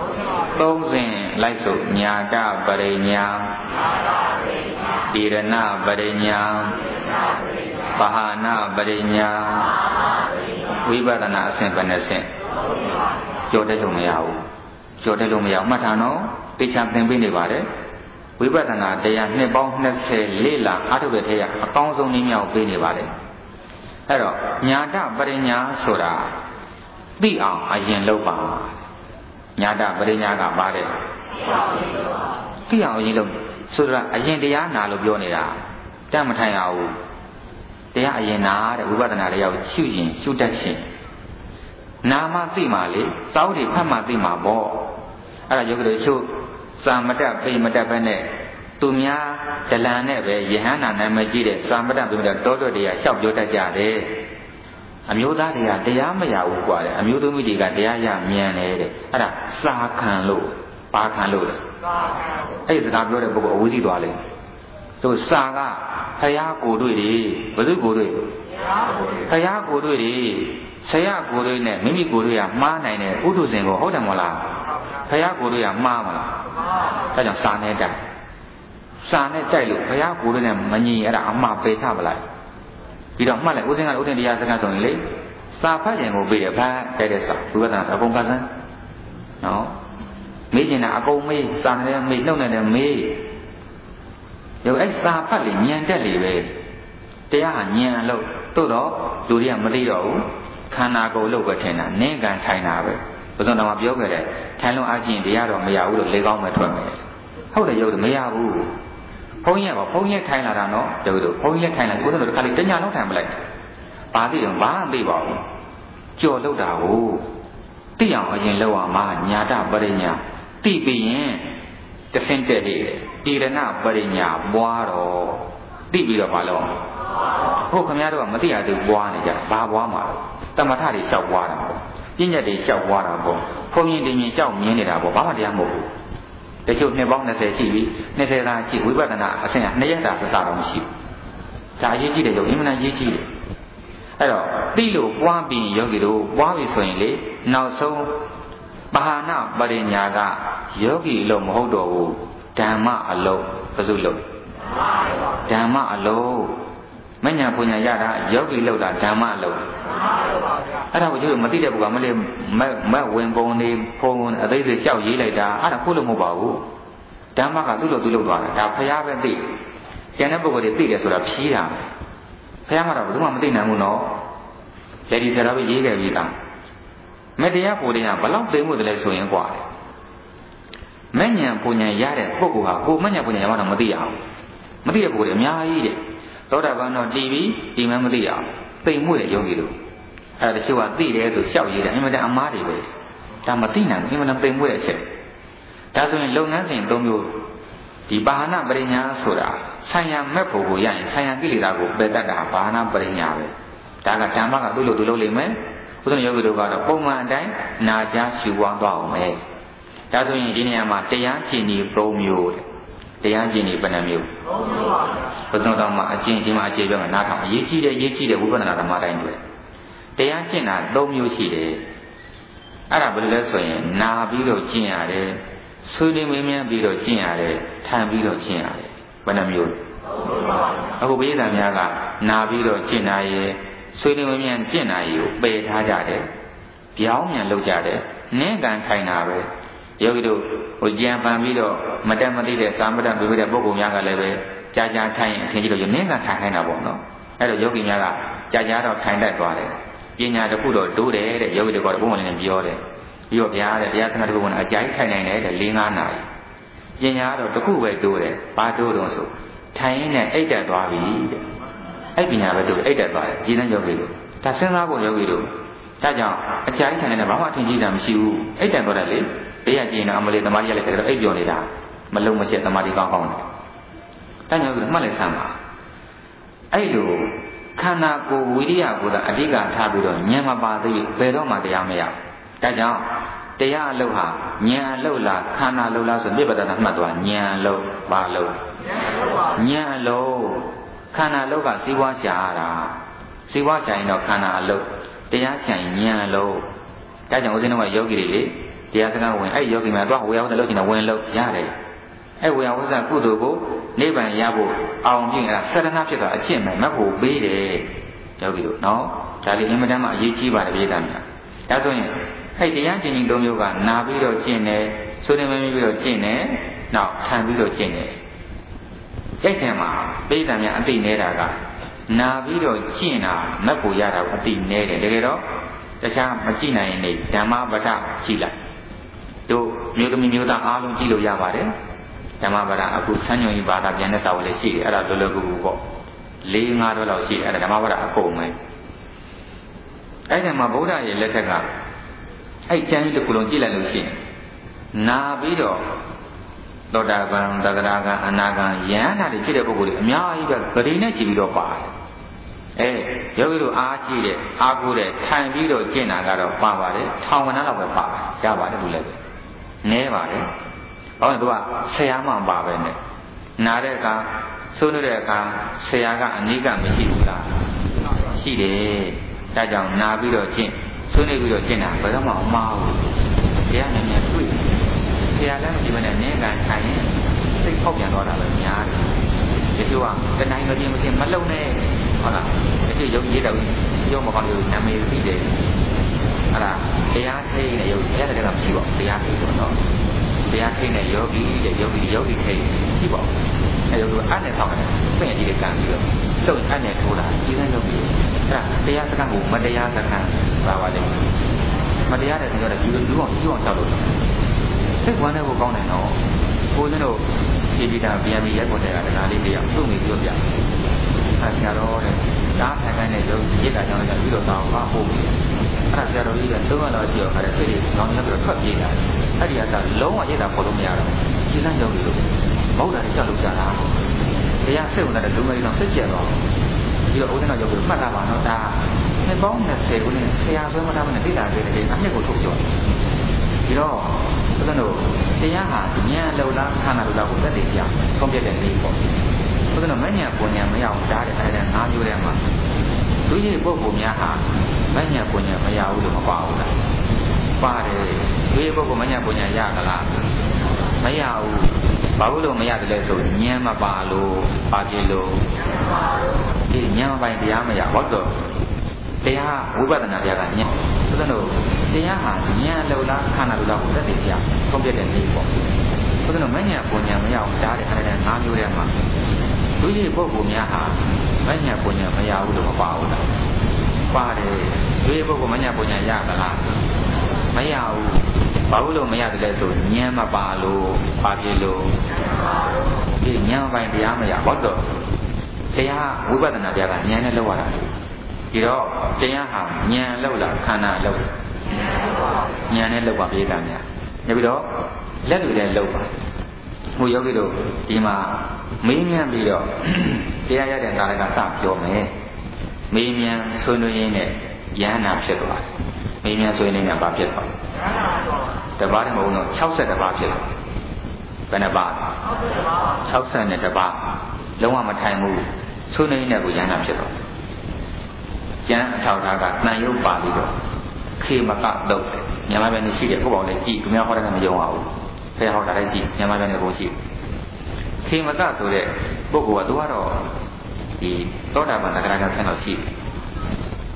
3ဆင့်လိုက်စို့ညာတပရိညာဣရဏပရိညာပဟာနာပရိညာဝိပဿနာအဆင့်ဘယ်နှဆင့်ကြော်တက်လို့မရဘူးကြော်တက်လို့မရမှတ်ထားနော်သိချာသင်ပေးနေပါတယ်ဝိပဿနာတရားနှစ်ပေါင်း20လေ့လာအားထုတ်တဲ့ထဲကအကောင်းဆုံးနည်းများကိုပေးနေပါတယ်အဲ့တော့ညာတပရိညာဆိုတာသိအောင်အရင်လုပ်ပါညာတပရိညာကပါတယ်သိအောင်အရင်လုပ်ဆိုတာအရင်တရားနာလို့ပြောနေတာတတ်မထိုင်ရဘူးတရားအရင်နာတဲ့ဝိပဿနာတရားကိုရှုရင်ရှုတတ်ရှင်နာမသိမှလေစောင်းတွေဖတ်မှသိမှပေါ့အဲ့ဒါယောဂီတို့ချုပ်စာမတက်ပိမတက်ပဲနဲ့သူများဒလန်နဲ့ပဲယဟန္တာနာမည်ကြီးတဲ့စာမတက်ပိမတက်တောတော်တရားလျှောက်ပြောတတ်ကြတယ်အမျိုးသားတွေကတရားမရဘူးကွာတဲ့အမျိုးသမီးတွေကတရားရမြန်တယ်တဲ့အဲ့ဒါစာခံလို့ပါခံလို့လေအဲ့ဒီစကားပြောတဲ့ပုဂ္ဂိုလ်အဝိဇ္ဇိသွားလေတို့စာကဖယားကိုတွေ့တယ်ဘယ်သူကိုတွေ့ဖယားကိုတွေ့တယ်ဆရာကိုတွေ့နဲ့မိမိကိုတွေ့ရမှားနိုင်တဲ့ဥဒ္ဓဇင်ကိုဟုတ်တယ်မဟုတ်လားဖယားကိုတွေ့ရမှားမလားဒါကြောင့်စာနဲ့တိုက်လို့ဘုရားကိုယ်နဲ့မညီအဲ့ဒါအမှားပယ်ချပလိုက်ပြီးတော့မှတ်လိုက်ဦးစင်းကဥဒ္ဒင်တရားစကားဆိုရင်လေစာဖတ်ခြင်းကိုပြီးတယ်ဖတ်တဲ့စာဝိပဿနာအကုန်ကစမ်းနော်မေးချင်တာအကုန်မေးစာနဲ့မေးနှုတ်နဲ့မေးရောအဲ့စာဖတ်လေဉာဏ်တက်လေပဲတရားဟာဉာဏ်လို့တို့တော့လူတွေကမသိတော့ဘူးခန္ဓာကိုယ်လို့ပဲထင်တာနင်းကန်ထိုင်တာပဲဘုရားတော်မှာပြောခဲ့တယ်ထိုင်လုံးအချင်းတရားတော်မရဘူးလို့လေကောင်းမဲ့ထွက်မယ်ဟုတ်တယ်ရုပ်တယ်မရဘူးဘုန်းကြီးကဘုန်းကြီးထိုင်လာတာနော်တို့တို့ဘုန်းကြီးထိုင်လာကိုယ်တို့တစ်ခါလေးတညလုံးထိုင်ပလိုက်ဘာသိတော့ဘာမှသိပါဘူးကြော်လို့တာကိုသိအောင်အရင်လောက်အောင်မှာညာတပရိညာသိပြီးရင်တဆင့်တက်လေဣရဏပရိညာပွားတော့သိပြီးတော့ဘာလို့ဟုတ်ခင်ဗျားတို့ကမသိရသေးပွားနေကြဘာပွားမှာတမထတွေလျှောက်ပွားတာပေါ့ပညာတွေလျှောက်ပွားတာပေါ့ဘုန်းကြီးတင်ရင်လျှောက်မြင်နေတာပေါ့ဘာမှတရားမဟုတ်ဘူးတချို့နှစ်ပေါင်း20ရှိပြီ20သာရှိဝိပဿနာအဆင့်က2ရက်တာစတော့မရှိဘူးဒါအရေးကြီးတယ်ယောဂီအမှန်အရေးကြီးတယ်အဲ့တော့သိလို့ပွားပြီးယောဂီတို့ပွားပြီဆိုရင်လေနောက်ဆုံးပဟာနာပရိညာကယောဂီအလုံးမဟုတ်တော့ဘူးဓမ္မအလုံးဘယ်သူလုံးဓမ္မအလုံးမညာပညာရတာယောဂီလောက်တာဓမ္မလောက်အဲ့ဒါကိုကျိုးမသိတဲ့ဘုရားမလေးမဝင်ပုံနေဖုံအသေးစိတ်လျှောက်ရေးလိုက်တာအဲ့ဒါခုလို့မဟုတ်ပါဘူးဓမ္မကသူ့လိုသူ့လောက်သွားတာဒါဖျားပဲသိကျန်တဲ့ပုဂ္ဂိုလ်တွေသိတယ်ဆိုတာဖြီးတာဖျားမှာတော့ဘယ်သူမှမသိနိုင်ဘူးနော်လက်ဒီဆရာတော်ရေးခဲ့ပြီးသားမတရားကိုယ်တရားဘလောက်သိမှုတလဲဆိုရင်กว่าမညာပညာရတဲ့ပုဂ္ဂိုလ်ဟာကိုမညာပညာရမှတော့မသိရအောင်မသိတဲ့ပုဂ္ဂိုလ်တွေအများကြီးတဲ့သောတာပန်တော့တီးပြီးဒီမှမသိအောင်သိမှုတဲ့ယောဂီတို့အဲ့ဒါတချို့ကသိတယ်ဆိုလျှောက်ရေးတယ်အမှန်တန်အမားတွေပဲဒါမသိနိုင်ဘူးအမှန်တန်သိမှုတဲ့အချက်ဒါဆိုရင်လုပ်ငန်းစဉ်၃မျိုးဒီပါဟနာပရိညာဆိုတာဆံရမဲ့ဖို့ကိုရရင်ဆံရကိလေသာကိုပယ်တတ်တာပါဟနာပရိညာပဲဒါကဓမ္မကသူ့လိုသူလုပ်လိမ့်မယ်ဘုရားယောဂီတို့ကတော့ပုံမှန်အတိုင်းနာကြားရှုပွားသွားအောင်ပဲဒါဆိုရင်ဒီနေရာမှာတရားကျင့်ဒီ၃မျိုးတရားကျင့်ဒီဘယ်နှမျိုးဘုရားတော်မှာအကျင့်ဒီမှာအခြေပြောမှာနားထောင်အရေးကြီးတဲ့ဝိပဿနာဓမ္မတိုင်းတွေတရားကျင့်တာ၃မျိုးရှိတယ်အဲ့ဒါဘယ်လိုလဲဆိုရင်နာပြီးတော့ကျင့်ရတယ်ဆွေးနွေးမင်းများပြီးတော့ကျင့်ရတယ်ထိုင်ပြီးတော့ကျင့်ရတယ်ဘယ်နှမျိုးအခုဘိဓာများကနာပြီးတော့ကျင့်တာရယ်ဆွေးနွေးမမြန်ကျင့်တာကြီးကိုပယ်ထားကြတယ်ပြောင်းမြန်လုပ်ကြတယ်နင်းကန်ထိုင်တာပဲယောဂီတို့ဟိုကြံပန်ပြီးတော့မတက်မသိတဲ့သာမတန်ပြပြတဲ့ပုဂ္ဂိုလ်များကလည်းပဲကြာကြာထိုင်ရင်အထင်ကြီးတော့နင်းကန်ထိုင်ခိုင်းတာပေါ့နော်အဲ့တော့ယောဂီများကကြာကြာတော့ထိုင်တတ်သွားတယ်ပညာတစ်ခုတော့တိုးတယ်တဲ့ယောဂီတို့ကဘုံဝင်နေပြောတယ်ပြီးတော့ဗျာတဲ့တရားစကားတစ်ခုကအကြိုက်ထိုင်နိုင်တယ်တဲ့၄-၅ နာရီပညာတော့တစ်ခုပဲတိုးတယ်ဘာတိုးတော့ဆိုထိုင်ရင်းနဲ့အိတ်တက်သွားပြီတဲ့အဲ့ပညာပဲတိုးအိတ်တက်သွားတယ်ဒီနဲ့ယောဂီတို့ဒါစဉ်းစားဖို့ယောဂီတို့ဒါကြောင့်အကြိုက်ထိုင်နေတဲ့ဘာမှအထင်ကြီးတာမရှိဘူးအိတ်တက်သွားတယ်လေဘေးကကြည့်နေအမလေးသမားကြီးလည်းတဲ့အိတ်ပြောနေတာမလုံးမချက်သမားကြီးကောင်းကောင်းတယ်ဒါကြောင့်မှတ်လိုက်စမ်းပါအဲ့လိုခန္ဓာကိုယ်ဝိရိယကိုသာအဓိကထားပြီးတော့ဉာဏ်မပါသေးဘယ်တော့မှတရားမရဒါကြောင့်တရားအလုပ်ဟာဉာဏ်အလုပ်လားခန္ဓာအလုပ်လားဆိုပြိပဒနာမှတ်သွားဉာဏ်အလုပ်ဘာလုပ်ဉာဏ်အလုပ်ခန္ဓာအလုပ်ကစီးပွားရှာရတာစီးပွားရှာရင်တော့ခန္ဓာအလုပ်တရားရှာရင်ဉာဏ်အလုပ်ဒါကြောင့်ဦးဇင်းတို့ကယောဂီတွေလေတရားစကားဝင်အဲ့ယောဂီများတော့ဝေယဝသလုပ်ချင်တာဝင်လုပ်ရတယ်အဲ့ဝေယဝသကုသိုလ်ကိုနိဗ္ဗာန်ရဖို့အောင်ပြင်အဲ့ဒါသရဏဖြစ်တာအရှင်းမဲ့မတ်ဖို့ပေးတယ်ယောဂီတို့နော်ဒါလေးအင်မတန်မှအရေးကြီးပါတယ်ပြည်သားများဒါဆိုရင်အဲ့တရားကျင့်ခြင်း၃မျိုးကနာပြီးတော့ကျင့်တယ်ဆိုနေမပြီးတော့ကျင့်တယ်နောက်ခံပြီးတော့ကျင့်တယ်ကြိုက်တယ်မှာပြည်သားများအသိနေတာကနာပြီးတော့ကျင့်တာမတ်ဖို့ရတာအသိနေတယ်တကယ်တော့တခြားမကြည့်နိုင်ရင်လေဓမ္မပဒကြည့်လိုက်တို့မျိုးသမီးမျိုးသားအားလုံးကြည့်လို့ရပါတယ်ဓမ္မပဒအခုဆန်းညွန်ကြီးဘာသာပြန်တဲ့စာဝတ်လေးရှိတယ်အဲ့ဒါလောလောကူကူပေါ့၄-၅ တော့လောက်ရှိတယ်အဲ့ဒါဓမ္မပဒအကုန်ပဲအဲ့ဒီမှာဗုဒ္ဓရဲ့လက်ထက်ကအဲ့ကျမ်းကြီးတစ်ခုလုံးကြည့်လိုက်လို့ရှိရင်နာပြီးတော့သောတာပန်သဂရကအနာဂံယန္တာတွေဖြစ်တဲ့ပုဂ္ဂိုလ်တွေအများကြီးပဲဂရိနဲ့ကြည့်ပြီးတော့ပါတယ်ယောဂီတို့အားရှိတဲ့အားကိုးတဲ့ထိုင်ပြီးတော့ကျင့်တာကတော့ပါပါတယ်ထောင်ကဏ္ဍလောက်ပဲပါရပါတယ်သူလည်းနည်းပါတယ်ဘာလို့သူကဆရာမှပါပဲနဲ့နာတဲ့အခါဆိုးနေတဲ့အခါဆရာကအနိကမရှိဘူးလားရှိတယ်ဒါကြောင့်နာပြီးတော့ကျင့်ဆိုးနေပြီးတော့ကျင့်တာဘယ်တော့မှမမှားဘူးတရားနဲ့မြန်တွေ့ဆရာလည်းမရှိဘဲနဲ့နည်းကန်ထိုင်ရင်စိတ်ဖောက်ပြန်သွားတာပဲများတယ်ဒီလိုကတနိုင်မပြင်းမပြင်းမလုံနဲ့ဟုတ်လားဒီရုပ်ရည်တော့ရုပ်မကောင်းလို့နာမည်သိတယ်အဲ့ဒါတရားထိနဲ့ရုပ်တရားတည်းကမရှိပါဘူးတရားထိဆိုတော့တရားထိနဲ့ယောဂီတဲ့ယောဂီထိရှိပါဘူးအဲ့လိုအဲ့နဲ့ဆောက်တယ်ပြင်ကြီးကံပြီးတော့လုံအဲ့နဲ့ထိုးတာဒီနဲ့လုပ်ပြီးအဲ့ဒါတရားစကားကိုမတရားစကားပါပါလိမ့်မတရားတဲ့ပြောတယ်ဒီလိုလူအောင်ဆောက်လို့စိတ်ဝမ်းနဲ့ကိုကောင်းတယ်နော်ကိုယ်တို့ဒီပိတာပြန်ပြီးရက်ပေါ်တဲ့ကတရားလေးတရားသူ့မိပြောပြဆရာတော်တဲ့ဒါထိုင်ခိုင်းတဲ့ရုပ်ရစ်တာကြောင့်လည်းပြီးတော့တောင်းပါပို့ပြီးအဲ့ဒါဆရာတော်ကြီးကသုံးရတော့ကြည့်တော့အဲ့ဒါစိတ်ကြီးကောင်းနေပြီးတော့ထွက်ပြေးလာအဲ့ဒီကလုံးဝရစ်တာပေါ်လို့မရတော့ဒီလမ်းကြောင်းကြီးလို့မဟုတ်တာကြောက်လို့ကြတာတရားစိတ်ဝင်တဲ့လူငယ်တော်စိတ်ကျက်တော့ဒီတော့ဦးဇင်းတော်ရုပ်ကိုမှတ်တာပါတော့ဒါနှစ်ပေါင်း20ခုနဲ့ဆရာဆွဲမထားမနဲ့တိတာတွေအနှစ်ကိုထုတ်ပြောဒီတော့ဦးဇင်းတို့တရားဟာဉာဏ်လုံလားခန္ဓာလုံလားကိုသက်သေပြဆုံးဖြတ်တဲ့နေ့ပေါ့ဘုရားမဉ္ဇဉ်ပုံညာမရအောင်ကြားတဲ့အဲ့ဒါ၅မျိုးထဲမှာသူကြီးပုဂ္ဂိုလ်များဟာမဉ္ဇဉ်ပုံညာမရဘူးလို့မပါဘူးလားပါတယ်သူကြီးပုဂ္ဂိုလ်မဉ္ဇဉ်ပုံညာရကလားမရဘူးဘာလို့မရတယ်လဲဆိုဉာဏ်မပါလို့ပါပြလို့ဒီဉာဏ်ပိုင်းတရားမရဟုတ်တော့တရားဝိပဿနာတရားကဉာဏ်ဘုရားတို့တရားဟာဉာဏ်လုံလားခန္ဓာလုံလားကိုသက်သေပြဆုံးဖြတ်တဲ့နေ့ပေါ့ဘုရားမဉ္ဇဉ်ပုံညာမရအောင်ကြားတဲ့အဲ့ဒါ၅မျိုးထဲမှာသူကြီးပုဂ္ဂိုလ်များဟာမဉ္ဇဉ်ပုံညာမရဘူးလို့မပါဘူးလားပါတယ်သူကြီးပုဂ္ဂိုလ်မဉ္ဇဉ်ပုံညာရသလားမရဘူးဘာလို့မရတယ်လဲဆိုဉာဏ်မပါလို့ပါပြလို့ဒီဉာဏ်ပိုင်းတရားမရဟုတ်တော့တရားဝိပဿနာတရားကဉာဏ်နဲ့လောက်ရတာဒီတော့တရားဟာဉာဏ်လောက်လားခန္ဓာလောက်ဉာဏ်နဲ့လောက်ပါပြေးတာများနောက်ပြီးတော့လက်တွေနဲ့လောက်ပါဟိုယောဂီတို့ဒီမှာမေးမြန်းပြီးတော့တရားရတဲ့ကာလကစပြောမယ်မေးမြန်းဆွေးနွေးရင်းနဲ့ယန္နာဖြစ်သွားမေးမြန်းဆွေးနွေးနေတာဘာဖြစ်သွားတပါးတည်းမဟုတ်တော့60ပါးဖြစ်သွားဘယ်နှပါ60နဲ့တပါးလုံးဝမထိုင်ဘူးဆွေးနွေးရင်းနဲ့ကိုယန္နာဖြစ်သွားကျမ်းအထောက်ထားကတန်ရုပ်ပါပြီးတော့ခေမကတော့မြန်မာပြည်နေရှိတယ်ကိုယ့်ဘောင်လေးကြည့်သူများဟောတဲ့ကမယုံအောင်ဆရာဟောတာလည်းကြည့်မြန်မာပြည်နေကိုရှိခေမကဆိုတဲ့ပုဂ္ဂိုလ်ကသူကတော့ဒီသောတာပန်သဂရကဆင်းတော့ရှိတယ်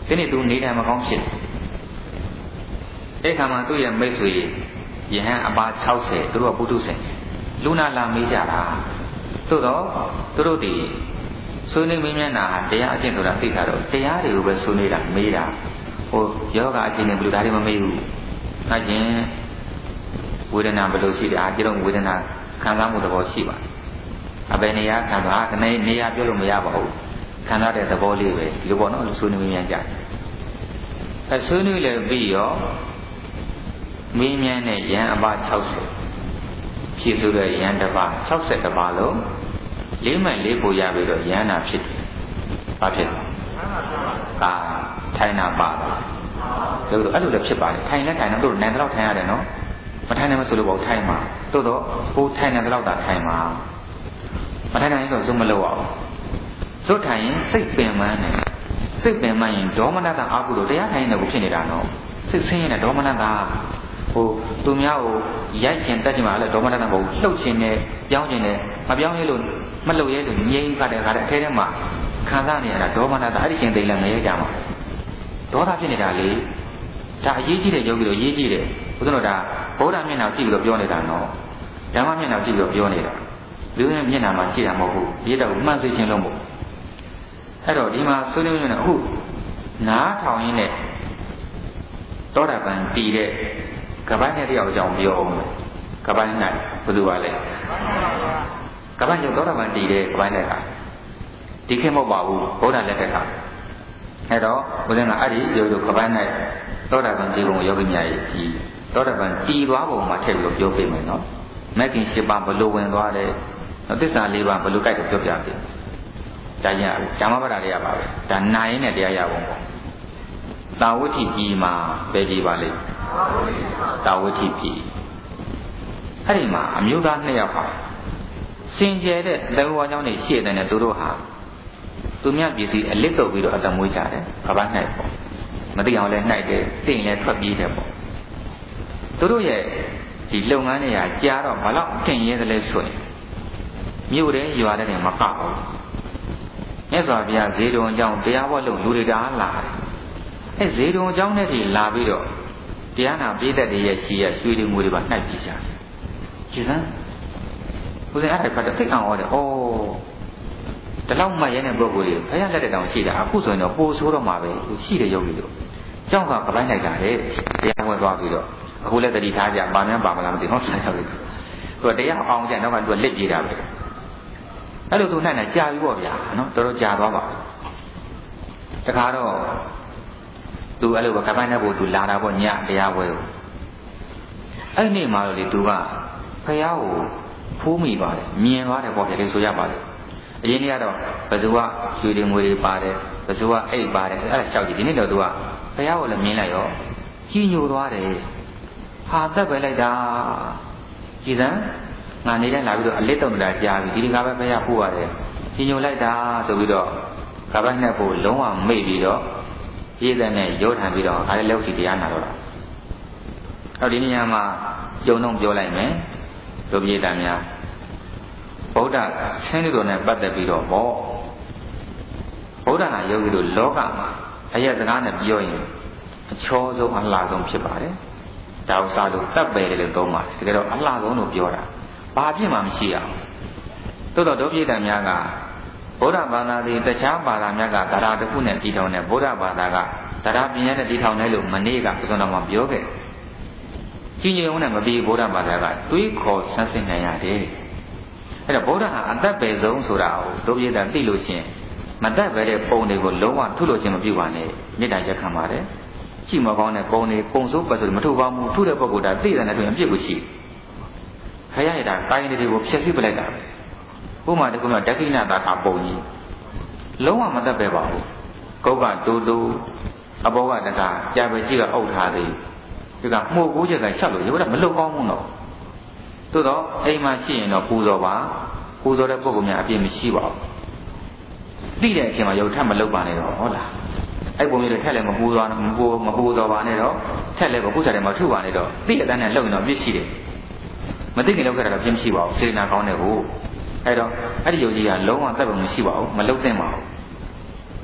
ဒီနေ့သူနေတယ်မကောင်းဖြစ်အဲ့ခါမှာသူ့ရဲ့မိတ်ဆွေယဟန်အပါ60သူတို့ကပုထုဇဉ်လူနာလာမေးကြတာသို့တော့သူတို့ဒီဆွေးနွေးမင်းမျက်နှာတရားအကျင့်ဆိုတာသိတာတော့တရားတွေကိုပဲဆွေးနွေးတာမေးတာဟိုယောဂအချင်းနဲ့ဘယ်လိုဒါတွေမမေးဘူး။ဒါချင်းဝေဒနာဘယ်လိုရှိတယ်ကျတော့ဝေဒနာခံစားမှုသဘောရှိပါတယ်။အဘယ်နေရာခံစားကနေနေရာပြောလို့မရပါဘူး။ခံစားတဲ့သဘောလေးပဲဒီလိုပေါ့နော်ဆွေးနွေးမြန်ကြတယ်။အဲဆွေးနွေးလည်းပြီးရောမင်းမြန်နဲ့ရန်အပါ60ဖြည့်ဆိုတဲ့ရန်တစ်ပါး60တစ်ပါးလုံးလေးမှန်လေးပို့ရပြီးတော့ရန်နာဖြစ်တယ်။ဘာဖြစ်လဲ။ကာထိုင်နာပါတော့လို့အဲ့လိုလည်းဖြစ်ပါလေထိုင်လဲထိုင်တော့တို့နိုင်တော့ထိုင်ရတယ်နော်မထိုင်နိုင်မဆိုလို့ပေါ့ထိုင်မှာတို့တော့ကိုထိုင်နေတော့တာထိုင်မှာမထိုင်နိုင်တော့ဇုံမလို့အောင်ဇွတ်ထိုင်ရင်စိတ်ပင်ပန်းနေစိတ်ပင်ပန်းရင်ဒေါမနတာအာဟုတို့တရားထိုင်နေကိုဖြစ်နေတာနော်စိတ်ဆင်းရဲတဲ့ဒေါမနတာဟိုသူများကိုရိုက်ချင်တက်ချင်ပါလေဒေါမနတာကိုလှုပ်ချင်တယ်ပြောင်းချင်တယ်မပြောင်းရဲလို့မလှုပ်ရဲလို့ငြိမ်းခါတဲ့ခါတဲ့အထဲထဲမှာခံစားနေရတာဒေါမနတာအဲ့ဒီချင်းသိလည်းမရဲကြမှာဒေါသဖြစ်နေတာလေဒါအရေးကြီးတဲ့ယောဂီတို့ရေးကြည့်တယ်ဘုရားတို့ဒါဗုဒ္ဓမျက်နှာကြည့်ပြီးတော့ပြောနေတာနော်ဓမ္မမျက်နှာကြည့်ပြီးတော့ပြောနေတာလူရဲ့မျက်နှာမှာကြည့်တာမဟုတ်ဘူးရေးတော့မှန်သိခြင်းလို့မဟုတ်အဲ့တော့ဒီမှာဆွေးနွေးနေတာအခုနားထောင်ရင်းနဲ့သောတာပန်တည်တဲ့ကပိုင်းနဲ့တယောက်ကြောင့်ပြောအောင်ကပိုင်း၌ဘယ်သူပါလဲကပိုင်းကြောင့်သောတာပန်တည်တဲ့ကပိုင်းနဲ့ကဒီခေတ်မဟုတ်ပါဘူးဗုဒ္ဓလက်ထက်ကအဲ့တော့ဘုရားကအဲ့ဒီယောဂီကပိုင်း၌သောတာပန်ဒီဘုံယောဂီများရဲ့ဒီသောတာပန်တည်သွားပုံမှာထည့်ပြီးပြောပြမယ်နော်မဂ်ကင်၈ပါးဘလို့ဝင်သွားတယ်သစ္စာ၄ပါးဘလို့ကြိုက်တယ်ပြောပြပြီဒါရဓမ္မပဒတွေကပါပဲဒါနာရင်နဲ့တရားရပုံပေါ့တာဝဋ္ဌိပြည်မှာပဲကြည်ပါလိမ့်တာဝဋ္ဌိပြည်အဲ့ဒီမှာအမျိုးသား2ယောက်ဟာစင်ကြယ်တဲ့တဝါကြောင့်နေရှိတဲ့နဲ့သူတို့ဟာသူမြတ်ပစ္စည်းအလစ်တုပ်ပြီးတော့အတမွေးကြတယ်ကဘာ၌ပေါ့မသိအောင်လည်းနှိုက်တယ်သိရင်လည်းထွက်ပြေးတယ်ပေါ့သူတို့ရဲ့ဒီလုပ်ငန်းတွေကကြားတော့ဘာလို့ထင်ရဲသလဲဆိုရင်မြို့တဲ့ရွာတဲ့မကဘူးမြတ်စွာဘုရားဇေတုံအကြောင်းတရားဟောလို့လူတွေတာလာတယ်အဲဇေတုံအကြောင်းနဲ့ဒီလာပြီးတော့တရားနာပိဋကတ်တွေရဲ့ရှိရရွှေတွေငွေတွေပါနှိုက်ပြီးကြတယ်ကြည်စမ်းဘုရားအဲ့ဒါဖတ်တဲ့သိအောင်ဟောတယ်ဩဒီလောက်မှရဲတဲ့ပုဂ္ဂိုလ်တွေဘုရားလက်တဲ့တောင်ရှိတာအခုဆိုရင်တော့ပိုဆိုးတော့မှာပဲရှိတဲ့ယောဂီတို့ကျောင်းကပလိုက်လိုက်တာလေတရားဝင်သွားပြီးတော့အခုလည်းတတိထားကြပါများပါမလားမသိဟုတ်လားရောက်ပြီသူကတရားအောင်ကြတော့ကသူကလက်ပြေးတာပဲအဲ့လိုသူနိုင်နိုင်ကြာပြီပေါ့ဗျာနော်တော်တော်ကြာသွားပါတခါတော့သူအဲ့လိုပဲကပိုင်းတဲ့ဘုသူလာတာပေါ့ညတရားပွဲကိုအဲ့နေ့မှတော့လေသူကဖះကိုဖိုးမိပါတယ်မြင်သွားတယ်ပေါ့ဗျာလေဆိုရပါတယ်အရင်ကတော့ဘယ်သူကရွှေတွေငွေတွေပါတယ်ဘယ်သူကအိတ်ပါတယ်အဲ့ဒါလျှောက်ကြည့်ဒီနေ့တော့သူကဘုရားကိုလည်းမြင်လိုက်ရောကြီးညိုသွားတယ်ဟာသက်ပဲလိုက်တာကြည်စမ်းငါနေတိုင်းလာပြီးတော့အလစ်တုံတာကြားပြီးဒီကပဲဘုရားပို့ရတယ်ကြီးညိုလိုက်တာဆိုပြီးတော့ကပ္ပနဲ့ကိုလုံးဝမေ့ပြီးတော့ရေးတဲ့နဲ့ရောထန်ပြီးတော့အားလည်းလောက်စီတရားနာတော့တာအဲ့ဒီနေရာမှာကြုံတော့ပြောလိုက်မယ်တို့ပြေတန်များဗုဒ္ဓဆင်းရဲတော်နဲ့ပတ်သက်ပြီးတော့ဗောဗုဒ္ဓဟာယောဂီတို့လောကမှာအရက်စကားနဲ့ပြောရင်အချောဆုံးအလှဆုံးဖြစ်ပါတယ်။ဒါဥစားလို့တပ်ပယ်တယ်လို့သုံးပါတယ်။တကယ်တော့အလှဆုံးလို့ပြောတာဘာဖြစ်မှမရှိအောင်။သို့တော့ဒုပိဋကများကဗုဒ္ဓဘာသာတွေတခြားဘာသာများကတရားတစ်ခုနဲ့တည်ထောင်တဲ့ဗုဒ္ဓဘာသာကတရားပြင်းရတဲ့တည်ထောင်တယ်လို့မနေ့ကပဇွန်တော်မှာပြောခဲ့။ကြီးညိုနဲ့မပြီးဗုဒ္ဓဘာသာကတွေးခေါ်ဆန်းစစ်နိုင်ရတယ်။အဲ့တော့ဗုဒ္ဓဟာအသက်ပဲဆုံးဆိုတာကိုဒုပိဋကသိလို့ရှိရင်မတတ်ပဲတဲ့ပုံတွေကိုလုံးဝထုလို့ခြင်းမပြုပါနဲ့မေတ္တာရက်ခံပါတယ်ရှိမကောင်းတဲ့ပုံတွေပုံစိုးပတ်ဆိုမထုပါဘူးထုတဲ့ပုဂ္ဂိုလ်ဒါသိတယ်နဲ့တွေ့ရင်ပြစ်ကိုရှိခရရတာတိုင်းတွေကိုဖျက်ဆီးပလိုက်တာပဲဥပမာတစ်ခုမှဒက္ခိဏတာပုံကြီးလုံးဝမတတ်ပဲပါဘူးကုတ်ကတူတူအဘောကတကားကြာပဲကြီးကအုပ်ထားသေးဒီကမှုတ်ကိုးချက်ကရှောက်လို့ရုပ်ကမလွတ်ကောင်းဘူးတော့သို့တော့အိမ်မှာရှိရင်တော့ပူဇော်ပါပူဇော်တဲ့ပုဂ္ဂိုလ်များအပြည့်မရှိပါဘူးသိတဲ့အချိန်မှာရုပ်ထပ်မလုပ်ပါနဲ့တော့ဟုတ်လားအဲ့ပုံလေးတွေထက်လည်းမပူသွားမပူတော့ပါနဲ့တော့ထက်လည်းကိုယ်စားတယ်မထုပါနဲ့တော့သိတဲ့တန်းနဲ့လုပ်ရင်တော့ပြည့်ရှိတယ်မသိခင်လုပ်ခဲ့တာတော့ပြည့်မရှိပါဘူးစေနာကောင်းတယ်ကိုအဲ့တော့အဲ့ဒီယုံကြည်ကလုံးဝသက်ပုံမရှိပါဘူးမလုပ်သင့်ပါဘူး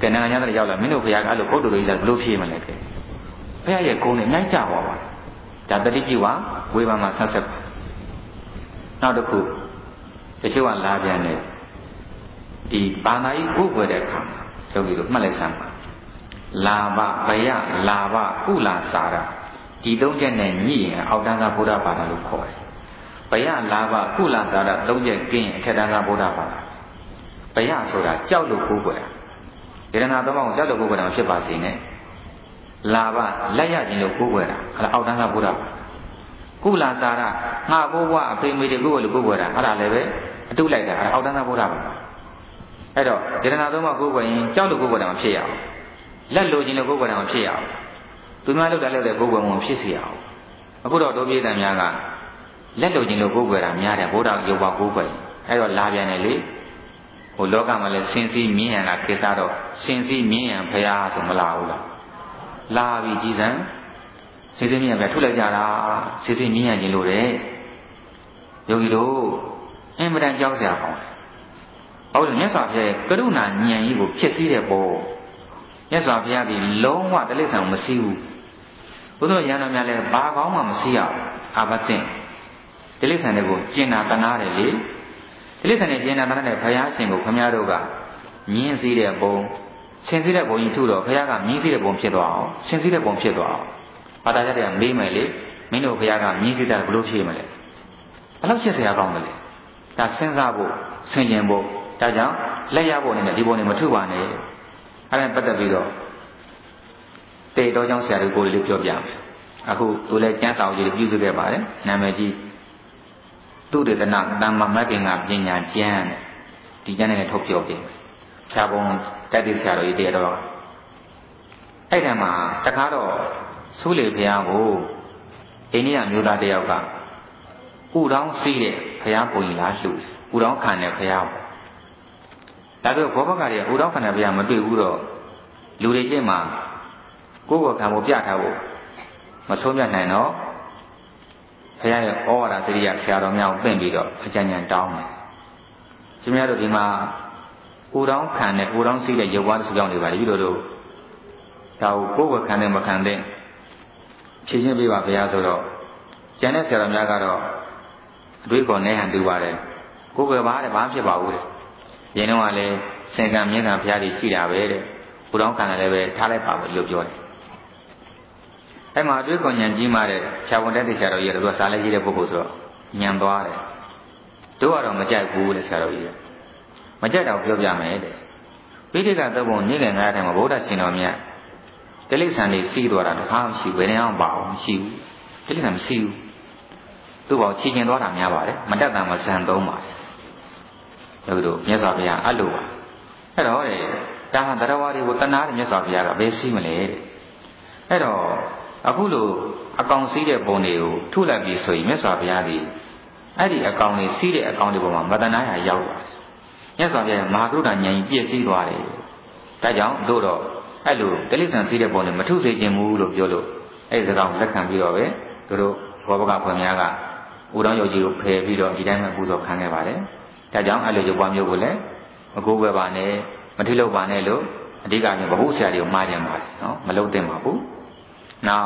ကဲနိုင်ငံညာတဲ့ရောက်လာမင်းတို့ဘုရားကအဲ့လိုဘုဒ္ဓတို့ကြီးလာဘလို့ဖြေးမလဲကဲဘုရားရဲ့ဂုဏ်နဲ့ညှိုက်ကြပါပါဒါတတိပြုဝဝေဘာမှာဆက်ဆက်နောက်တစ်ခုတချို့ကလာပြန်တယ်ဒီဘာသာရေးကိုယ်ွယ်တဲ့အခါမှာယောဂီတို့မှတ်လိုက်စမ်းပါလာဘဘယလာဘကုလာစာရဒီသုံးချက်နဲ့ညှိရင်အောက်တန်းကဗုဒ္ဓဘာသာလို့ခေါ်တယ်ဘယလာဘကုလာစာရသုံးချက်ကင်းရင်အထက်တန်းကဗုဒ္ဓဘာသာဘယဆိုတာကြောက်လို့ကိုယ်ွယ်တာဒေရနာသုံးပါးကိုကြောက်လို့ကိုယ်ွယ်တာမဖြစ်ပါစေနဲ့လာဘလက်ရခြင်းလို့ကိုယ်ွယ်တာအဲ့ဒါအောက်တန်းကဗုဒ္ဓဘာသာကုလာစာရငါဘိုးဘွားအဖေမေတွေကိုယ်လို့ကိုယ်ွယ်တာအဲ့ဒါလည်းပဲအတုလိုက်တာအဲ့ဒါအောက်တန်းကဗုဒ္ဓဘာသာအဲ့တော့ဒေရနာသုံးပါးကိုယ်ွယ်ရင်ကြောက်လို့ကိုယ်ွယ်တာမဖြစ်ရအောင်လက်လိုခြင်းလို့ကိုယ်ွယ်တာမဖြစ်ရအောင်သူများလုပ်တာလုပ်တဲ့ကိုယ်ွယ်မှုဖြစ်စီရအောင်အခုတော့တို့ပြည်သူများကလက်လိုခြင်းလို့ကိုယ်ွယ်တာများတယ်ဘုရားရုပ်ပါကိုယ်ွယ်အဲ့တော့လာပြန်တယ်လေဟိုလောကမှာလည်းစင်စီမြင်းရံကခေတ္တတော့စင်စီမြင်းရံဖရာဆိုမလာဘူးလားလာပြီကြည်စံစင်စီမြင်းရံပဲထုတ်လိုက်ကြတာစင်စီမြင်းရံခြင်းလို့တဲ့ယောဂီတို့အင်မတန်ကြောက်ကြအောင်ဟုတ်တယ်မြတ်စွာဘုရားရဲ့ကရုဏာဉာဏ်ကြီးကိုဖြစ်စည်းတဲ့ပေါ်မြတ်စွာဘုရားကလုံးဝတိရစ္ဆာန်မစည်းဘူးဘုရားရဟန်းတော်များလည်းဘာကောင်းမှမစည်းရအောင်အာဘတင်တိရစ္ဆာန်တွေကိုကျင်နာတနာတယ်လေတိရစ္ဆာန်တွေကျင်နာတနာတဲ့ဘုရားရှင်ကိုခမည်းတော်ကညင်းစည်းတဲ့ပုံဆင်စည်းတဲ့ပုံကြီးထုတော့ဘုရားကမြင်းစည်းတဲ့ပုံဖြစ်သွားအောင်ဆင်စည်းတဲ့ပုံဖြစ်သွားအောင်ဘာသာကြတဲ့မေးမယ်လေမင်းတို့ဘုရားကမြင်းစည်းတဲ့ဘလို့ဖြေမလဲဘယ်လောက်ချစ်စရာကောင်းတယ်လဲဒါစဉ်းစားဖို့ဆင်ခြင်ဖို့ဒါကြောင့်လက်ရဖို့နဲ့ဒီပုံနဲ့မထုပါနဲ့အဲ့ဒါပတ်သက်ပြီးတော့တေတော်ကြောင့်ဆရာတို့ကိုယ်လေးပြောပြမယ်အခုသူလည်းကျမ်းစာကြီးပြုစုခဲ့ပါတယ်နာမည်ကြီးသူတေသနာတမ္မမဂ္ဂင်္ဂပညာကျမ်းဒီကျမ်းနဲ့ထုတ်ပြောပြဖြာပုံတက်တဲ့ဆရာတော်ကြီးတေတော်အဲ့ဒါမှာတခါတော့苏လေဘုရားကိုအိန္ဒိယမျိုးသားတယောက်ကဥတောင်းစီးတဲ့ဘုရားပုံကြီးလားလှူဥတောင်းခံတဲ့ဘုရားဒါပေမဲ့ဘောဘကတွေကဥတောင်းခံတဲ့ဘုရားမတွေ့ဘူးတော့လူတွေကျင့်မှာကိုယ့်ကိုယ်ခံဖို့ပြထားဖို့မဆုံးပြနိုင်တော့ဘုရားရဲ့ဩဝါဒသတိရဆရာတော်များကိုပင့်ပြီးတော့အကြံဉာဏ်တောင်းတယ်ရှင်များတို့ဒီမှာဥတောင်းခံတဲ့ဥတောင်းစီးတဲ့ရုပ်ဝါးတစ်စုကြောင့်နေပါလေပြီးတော့ဒါကိုကိုယ့်ကိုယ်ခံတဲ့မခံတဲ့ဖြည့်ချင်းပေးပါဘုရားဆိုတော့ကျန်တဲ့ဆရာတော်များကတော့အတွေးခေါ်နဲ့ဟန်တူပါတယ်ကိုယ်ကဘာတဲ့ဘာဖြစ်ပါဘူးတဲ့ရင်းတော့ကလည်းစင်ကံမြင့်ကံဘုရားကြီးရှိတာပဲတဲ့ဥတောင်းခံလည်းပဲထားလိုက်ပါလို့ပြောတယ်အဲ့မှာအတွေးခေါ်ဉာဏ်ကြီးမှတဲ့ခြာဝန်တက်တဲ့ဆရာတော်ကြီးကတော့စားလဲကြီးတဲ့ပုဂ္ဂိုလ်ဆိုတော့ဉာဏ်သွားတယ်တို့ကတော့မကြိုက်ဘူးတဲ့ဆရာတော်ကြီးမကြိုက်တော့ပြောပြမယ်တဲ့ပိဋကသုတ်ပုံနေ့လည်9:00မှာဗုဒ္ဓရှင်တော်မြတ်တိလိစ္ဆန်လေးစီးသွားတာတစ်ခါမှမရှိဘူးဘယ်နေအောင်ပါအောင်မရှိဘူးတိလိစ္ဆန်မရှိဘူးသူ့ဘောင်ချီကျင်သွားတာများပါတယ်မတက်တာမှဇန်သုံးပါတယ်တို့မြတ်စွာဘုရားအဲ့လိုပါအဲ့တော့တဲ့ဒါဟာတရားဝါတွေကိုတဏှာတဲ့မြတ်စွာဘုရားကဘယ်စီးမလဲတဲ့အဲ့တော့အခုလိုအကောင်စီးတဲ့ပုံတွေကိုထုလိုက်ပြီးဆိုရင်မြတ်စွာဘုရားဒီအဲ့ဒီအကောင်တွေစီးတဲ့အကောင်တွေပေါ်မှာမတဏှာရရောက်သွားတယ်မြတ်စွာဘုရားမဟာကရုဏာဉာဏ်ကြီးပြည့်စည်သွားတယ်ဒါကြောင့်တို့တော့အဲ့လိုတိလိစ္ဆန်စီးတဲ့ပုံတွေမထုစေခြင်းဘူးလို့ပြောလို့အဲ့ဒီစကားကိုလက်ခံပြီးတော့ပဲတို့ဘောဘကဖွယ်များကဥတော်ရုပ်ကြီးကိုဖယ်ပြီးတော့ဒီတိုင်းမှပူဇော်ခံခဲ့ပါတယ်ဒါကြောင့်အဲ့လိုရုပ်ပွားမျိုးကိုလည်းမကိုးကွယ်ပါနဲ့မထိလုပ်ပါနဲ့လို့အဓိကမျိုးဗဟုဆရာတွေကိုမှားကြပါတယ်နော်မလုပ်သင့်ပါဘူးနောက်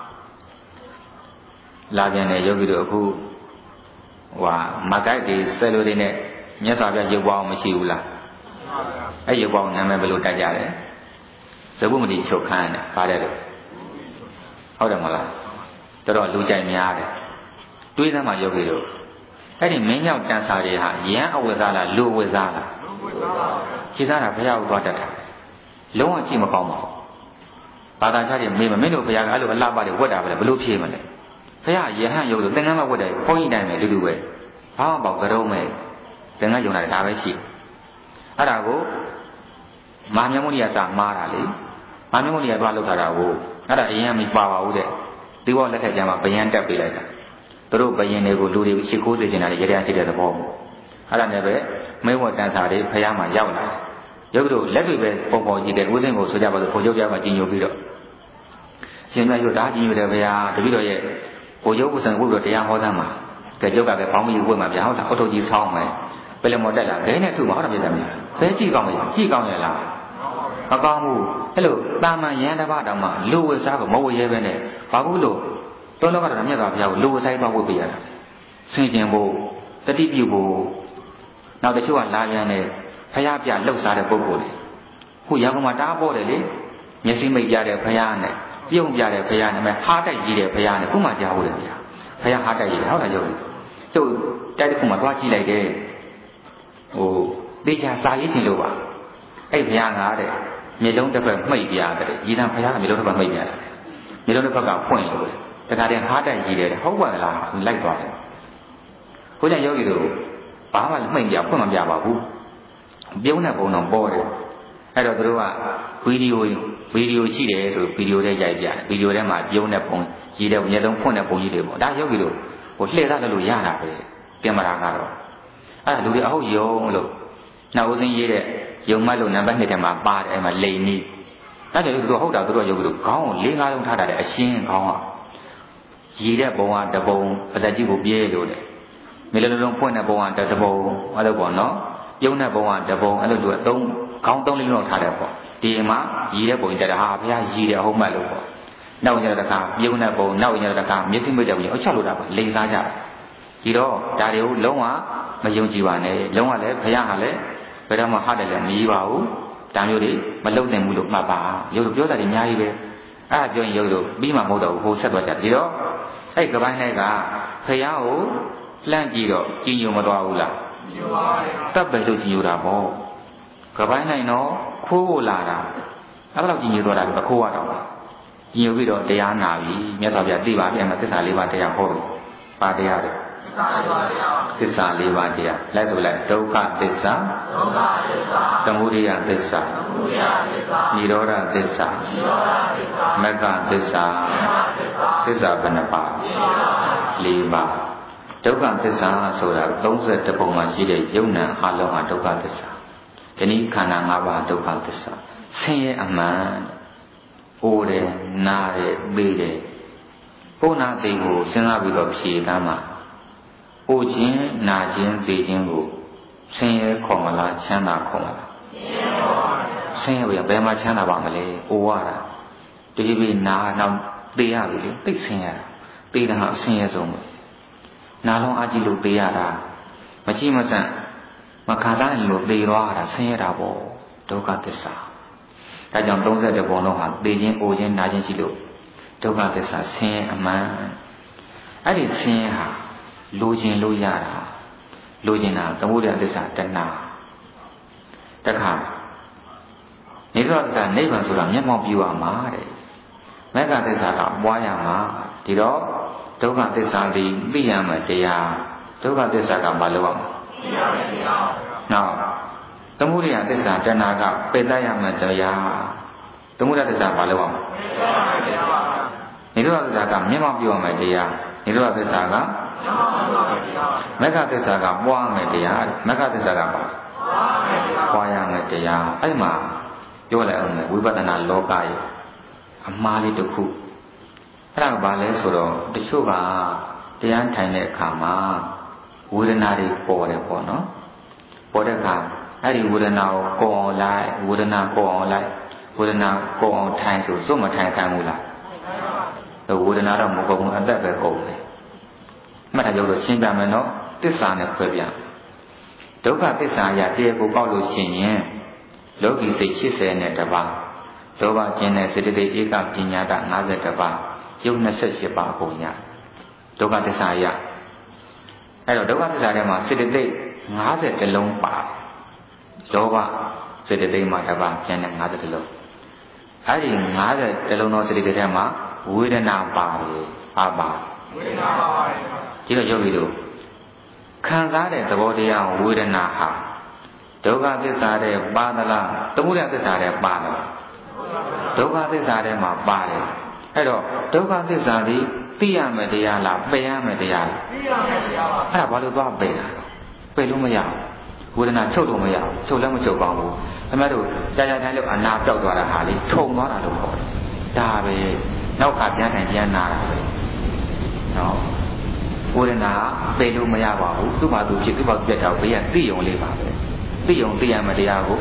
လာပြန်တဲ့ယောဂီတို့အခုမကိုက်တွေဆယ်လိုတွေနဲ့မြတ်စွာဘုရားရုပ်ပွားအောင်မရှိဘူးလားအဲ့ရုပ်ပွားအောင်နာမည်ဘယ်လိုတက်ကြလဲဇဂုမတိချုပ်ခန်းနဲ့ပါတယ်လို့ဟုတ်တယ်မလားတော်တော်လူကြိုက်များတယ်တွေးသမ်းမှယောဂီတို့အဲ့ဒီမင်းရောက်တန်စာတွေဟာယံအဝိဇ္ဇာလားလူဝိဇ္ဇာလားခြေစားတာဘုရားကိုသွားတတ်တာလုံးဝကြည့်မကောင်းပါဘူးဘာသာခြားတွေမေးမင်းတို့ဘုရားကအဲ့လိုအလှပတွေဝတ်တာပဲဘလို့ဖြေမလဲဘုရားယဟန်ရုပ်လို့သင်္ကန်းမဝတ်တယ်ဘုန်းကြီးတိုင်းပဲလူပဲဘာမှပေါ့ကြုံမဲ့သင်္ကန်းယုံတာဒါပဲရှိအဲ့ဒါကိုမာမြတ်မုနိယစာမားတာလေမာမြတ်မုနိယသွားလောက်တာကိုအဲ့ဒါအရင်မပါပါဘူးတဲ့ဒီဘောလက်ထက်ကျမ်းမှာဗျံတက်ပေးလိုက်တာတို့ဘယင်တွေကိုလူတွေကိုရှစ်ခိုးစေချင်တာတွေရရရှိတဲ့သဘောအဲ့ဒါနဲ့ပဲမဲဝတ်တန်စာတွေဖះမှာရောက်လာရုပ်တို့လက်တွေပဲပုံပေါ်ကြည့်တယ်ဦးစင်းကိုဆိုကြပါစို့ဘုရားကြားမှာကြီးညိုပြီးတော့ရှင်မြတ်ရုပ်ဒါကြီးညိုတယ်ဗျာတပည့်တော်ရဲ့ဘုရုပ်ဥစ္စာဘုရားတရားဟောသမ်းမှာကဲကျုပ်ကပဲဘောင်းမီဝတ်မှာဗျာဟုတ်တာအုတ်ထုတ်ကြီးဆောင်းမယ်ပလမော်တက်လာဘဲနဲ့သူ့မှာဟုတ်တယ်ပြတယ်ဗျာဘဲကြည့်ကောင်းမလားကြည့်ကောင်းရလားမကောင်းဘူးအဲ့လိုတာမန်ရန်တစ်ပါးတောင်မှလူဝစားကိုမဝရဲပဲနဲ့ဘာဘူးလို့တောလောကတော့မြတ်စွာဘုရားကိုလူဝဆိုင်သွားဖို့ပြရတာဆင်ကျင်ဖို့တတိပြုဖို့နောက်တချို့ကလာပြန်တယ်ဘုရားပြလှုပ်ရှားတဲ့ပုဂ္ဂိုလ်တွေခုရန်ကုန်မှာတားပေါ်တယ်လေမျက်စိမိတ်ပြတဲ့ဘုရားနဲ့ပြုံးပြတဲ့ဘုရားနဲ့ဟာတိုက်ကြီးတဲ့ဘုရားနဲ့ခုမှကြားဖို့တယ်ဗျာဘုရားဟာတိုက်ကြီးတယ်ဟုတ်တယ်ကျုပ်တိုက်တစ်ခုမှသွားကြည့်လိုက်တယ်တေချာစာရေးတင်လို့ပါအဲ့ဘုရားငါတဲ့မျက်လုံးတစ်ဖက်မှိတ်ပြရတယ်ရည်တံဘုရားကမျက်လုံးတစ်ဖက်မှိတ်ပြရတယ်မျက်လုံးတစ်ဖက်ကဖွင့်လို့တခါတည်းဟာတိုက်ကြီးတယ်ဟုတ်ပါလားလိုက်သွားတယ်ဘုရားယောဂီတို့ဘာမှမှိတ်ပြဖွင့်မပြပါဘူးပြုံးတဲ့ပုံတော့ပေါ်တယ်အဲ့တော့သူတို့ကဗီဒီယိုရှိတယ်ဆိုဗီဒီယိုထဲရိုက်ပြတယ်ဗီဒီယိုထဲမှာပြုံးတဲ့ပုံရည်တဲ့မျက်လုံးဖွင့်တဲ့ပုံကြီးတွေပေါ့ဒါယောဂီတို့လှည့်သားလို့ရတာပဲပြင်မတာကတော့အဲ့ဒါလူတွေအဟုတ်ယုံလို့နောက်ဦးစင်းရေးတဲ့ယုံမတ်လို့နံပါတ်2ထဲမှာပါတယ်အဲ့မှာလိန်နီးဒါကြောင့်သူတို့ဟုတ်တာသူတို့ယောဂီတို့ခေါင်းကို၄-၅လုံးထားတာတဲ့အရှင်းခေါင်းကရည်တဲ့ပုံကတပုံအသက်ကြီးကိုပြေးလို့လေမျက်လုံးဖွင့်တဲ့ပုံကတပုံအဲ့လိုပေါ့နော်ပြုံးတဲ့ပုံကတပုံအဲ့လိုသူကခေါင်း3-4လုံးထားတယ်ပေါ့ဒီမှာရည်တဲ့ပုံတက်တာဟာဘုရားရည်တယ်အဟုတ်မှတ်လို့ပေါ့နောက်ကျတဲ့အခါပြုံးတဲ့ပုံနောက်ကျတဲ့အခါမျက်စိမိတ်တဲ့ပုံအချလို့တာပါလိန်စားကြတယ်ဒီတော့ဒါတွေကိုလုံးဝမယုံကြည်ပါနဲ့လုံးဝလည်းဘုရားဟာလည်းဘယ်တော့မှဟာတယ်လည်းမကြီးပါဘူးဒါမျိုးတွေမလုံနိုင်ဘူးလို့မှတ်ပါရုပ်တို့ပြောတာတွေအများကြီးပဲအဲ့ဒါပြောရင်ရုပ်တို့ပြီးမှမဟုတ်တော့ဘူးဟိုဆက်သွားကြဒီတော့အဲ့ကပိုင်းလေးကဘုရားကိုလှမ်းကြည့်တော့ကြည်ညိုမသွားဘူးလားကြည်ညိုပါဘူးတပ်ပဲလို့ကြည်ညိုတာပေါ့ကပိုင်းနိုင်တော့ခိုးဖို့လာတာအဲ့ဒါတော့ကြည်ညိုသွားတာကခိုးရတော့ကြည်ညိုပြီးတော့တရားနာပြီမြတ်စွာဘုရားသိပါပြီအဲ့မှာသစ္စာ၄ပါးတရားဟောတယ်ပါတရားတယ်သစ္စာ၄ပါးတရားလိုက်ဆိုလိုက်ဒုက္ခသစ္စာသမုဒယသစ္စာនិရောဓသစ္စာမဂ္ဂသစ္စာသစ္စာဘယ်နှပါး၄ပါးဒုက္ခသစ္စာဆိုတာ31ပုံမှာရှိတဲ့ယုံ nant အလုံးဟာဒုက္ခသစ္စာဒီနည်းခန္ဓာ၅ပါးဒုက္ခသစ္စာဆင်းရဲအမှန်အိုးတယ်နားတယ်သိတယ်ပုဏ္ဏသိကိုစဉ်းစားပြီးတော့ဖြေတမ်းမှာအိုခြင်းနာခြင်းသိခြင်းကိုဆင်းရဲခေါ်မလားချမ်းသာခေါ်မလားဆင်းရဲဘယ်မှာချမ်းသာပါမလဲအိုရတာတတိပိနာနောက်သိရပြီလေသိဆင်းရဲတာသိတာအဆင်းရဲဆုံးပဲနာလုံးအကြည့်လို့သိရတာမချိမဆန့်မခံစားရင်လို့သိသွားတာဆင်းရဲတာပေါ့ဒုက္ခသစ္စာဒါကြောင့်31ပုံလုံးဟာသိခြင်းအိုခြင်းနာခြင်းရှိလို့ဒုက္ခသစ္စာဆင်းရဲအမှန်အဲ့ဒီဆင်းရဲဟာလိုချင်လို့ရတာလိုချင်တာသမုဒယသစ္စာတဏှာတခါနိရောဓသစ္စာနိဗ္ဗာန်ဆိုတာမျက်မှောက်ပြုရမှာတဲ့မဂ္ဂသစ္စာကပွားရမှာဒီတော့ဒုက္ခသစ္စာသည်သိရမယ်တရားဒုက္ခသစ္စာကဘာလို့အောင်သိရမယ်တရားနောက်သမုဒယသစ္စာတဏှာကပယ်တတ်ရမယ်တရားသမုဒယသစ္စာဘာလို့အောင်နိရောဓသစ္စာကမျက်မှောက်ပြုရမယ်တရားနိရောဓသစ္စာကမဂ္ဂသစ္စာကပွားမယ်တရားမဂ္ဂသစ္စာကပါပွားရမယ်တရားအဲ့မှာပြောလိုက်အောင်ဝိပဿနာလောကရဲ့အမှားလေးတစ်ခုအဲ့ဒါကဘာလဲဆိုတော့တချို့ကတရားထိုင်တဲ့အခါမှာဝေဒနာတွေပေါ်တယ်ပေါ့နော်ပေါ်တဲ့အခါအဲ့ဒီဝေဒနာကိုကိုယ်အောင်လိုက်ဝေဒနာကိုယ်အောင်လိုက်ဝေဒနာကိုယ်အောင်ထိုင်ဆိုစွတ်မထိုင်ခံဘူးလားဝေဒနာတော့မကုန်ဘူးအသက်ပဲကုန်တယ်မှတ်ထားကြလို့ရှင်းပြမယ်နော်သစ္စာနဲ့ခွဲပြဒုက္ခသစ္စာအရာတရားကိုပေါက်လို့ရှိရင်လောကီစိတ်80နဲ့တပါးလောဘကျင်တဲ့စေတသိက်ဧကပညာတ50ပါးယုတ်28ပါးကိုရဒုက္ခသစ္စာအရာအဲ့တော့ဒုက္ခသစ္စာထဲမှာစေတသိက်50လုံးပါလောဘစေတသိက်မှာတပါးကျန်တဲ့50လုံးအဲ့ဒီ50လုံးသောစေတသိက်ထဲမှာဝေဒနာပါတယ်ပါဝေဒနာပါတယ်ဒီတော့ယောဂီတို့ခံစားတဲ့သဘောတရားဝေဒနာဟာဒုက္ခသစ္စာထဲပါသလားသမုဒယသစ္စာထဲပါလားဒုက္ခသစ္စာထဲမှာပါတယ်အဲ့တော့ဒုက္ခသစ္စာဒီသိရမယ်တရားလားပယ်ရမယ်တရားလားသိရမယ်တရားပါအဲ့ဒါဘာလို့သွားပယ်တာပယ်လို့မရဘူးဝေဒနာချုပ်လို့မရဘူးချုပ်လည်းမချုပ်ပါဘူးခင်ဗျားတို့ကြာကြာထိုင်လို့အနာပြောက်သွားတာဟာလေထုံသွားတာလို့ခေါ်တယ်ဒါပဲနောက်ကပြန်ထိုင်ပြန်နာတာပဲနော်ဝေဒနာပယ်လို့မရပါဘူးသူ့ဘာသူဖြစ်သူ့ဘာသူပြတ်တာဘေးကသိုံလေးပါပဲသိုံသိရမယ်တရားကို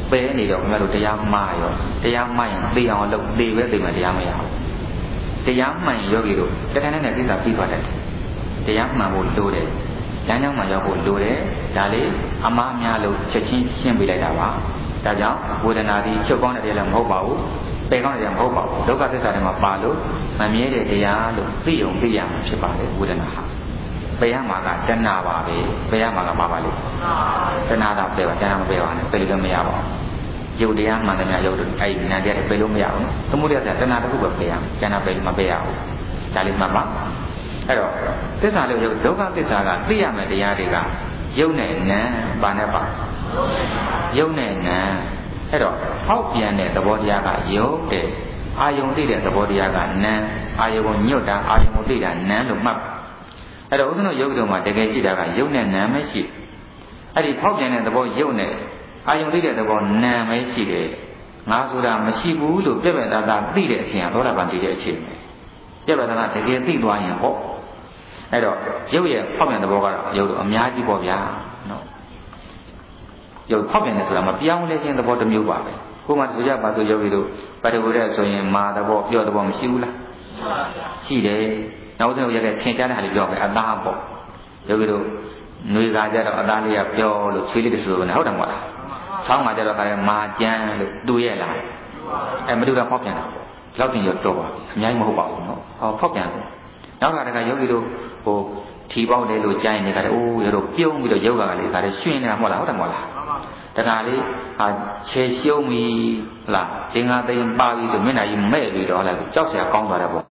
ပဲနေတော့ခင်ဗျားတို့တရားမှားရောတရားမှန်ရင်သိအောင်လုပ်သိပဲသိမှတရားမရဘူးတရားမှန်ယောဂီတို့တခါနဲ့သိတာပြီးသွားတယ်တရားမှန်ဖို့လိုတယ်ကျမ်းကြောင်းမှရောက်ဖို့လိုတယ်ဒါလေးအမှားများလို့ချက်ချင်းရှင်းပြလိုက်တာပါဒါကြောင့်ဝေဒနာဒီချုပ်ကောင်းတဲ့တရားလည်းမဟုတ်ပါဘူးပယ်ကောင်းတဲ့တရားမဟုတ်ပါဘူးဒုက္ခသစ္စာတွေမှာပါလို့မမြဲတဲ့တရားလို့သိအောင်သိရမှာဖြစ်ပါတယ်ဝေဒနာဟာပယ်ရမှာကတဏှာပါပဲပယ်ရမှာကပါပါလေတဏှာတော့ပယ်ပါတဏှာမပယ်ပါနဲ့ပယ်လို့မရပါဘူးယုတ်တရားမှန်တယ်များယုတ်တယ်အဲ့ဒီနာတရားပယ်လို့မရဘူးသမုဒယဆိုတာတဏှာတစ်ခုပဲပယ်ရမယ်တဏှာပယ်လို့မပယ်ရဘူးဒါလေးမှတ်ပါအဲ့တော့သစ္စာလို့ယုတ်ဒုက္ခသစ္စာကသိရမယ်တရားတွေကယုတ်နဲ့နံပါနဲ့ပါယုတ်နဲ့နံအဲ့တော့ဟောက်ပြန်တဲ့သဘောတရားကယုတ်တဲ့အာယုံသိတဲ့သဘောတရားကနံအာယုံကိုညွတ်တာအာယုံကိုသိတာနံလို့မှတ်အဲ့တော့ဥစ္စံတို့ယုတ်တုံမှာတကယ်ရှိတာကယုတ်နဲ့နံပဲရှိအဲ့ဒီဟောက်ပြန်တဲ့သဘောယုတ်နဲ့အာယုံသိတဲ့သဘောနံပဲရှိတယ်ငါဆိုတာမရှိဘူးလို့ပြည့်ပြည့်သားသားသိတဲ့အချိန်ကသောတာပန်သိတဲ့အချိန်ပဲပြည့်ပြည့်သားသားတကယ်သိသွားရင်ပေါ့အဲ့တော့ရုပ်ရဲ့ဖောက်ပြန်တဲ့ဘောကတော့ရုပ်တို့အများကြီးပေါ့ဗျာနော်ရုပ်ဖောက်ပြန်တယ်ဆိုတာမပြောင်းလဲခြင်းသဘောတစ်မျိုးပါပဲကိုယ်မှဆိုကြပါဆိုရုပ်ကြီးတို့ပတ္တဝရဆိုရင်မာသဘောပြောသဘောမရှိဘူးလားရှိတယ်နောက်ဆုံးရတဲ့ထင်ရှားတဲ့ဟာလေးပြောမယ်အသားပေါ့ရုပ်ကြီးတို့ຫນွေကာကြတော့အသားလေးကပြောလို့ချွေးလေးတဆူနေဟုတ်တယ်မဟုတ်လားဆောင်းမှာကြတော့ခါရဲမာကြမ်းလို့တူရဲ့လားမတူတာဖောက်ပြန်တာပေါ့လောက်တင်ရတော့ပါအများကြီးမဟုတ်ပါဘူးနော်ဟောဖောက်ပြန်တယ်နောက်ကတကယောဂီတို့ဟိုထီပေါက်တယ်လို့ကြားရင်လည်းအိုးရတော့ပြုံးပြီးတော့ယောဂကလေးဒါလည်းရွှင်နေတာမဟုတ်လားဟုတ်တယ်မဟုတ်လားတခါလေးဟာခြေရှုံးပြီဟလားသင်္ဃာသိမ်ပါပြီဆိုမျက်နှာကြီးမဲ့ပြီးတော့ဟလားကြောက်စရာကောင်းသွားတယ်ပေါ့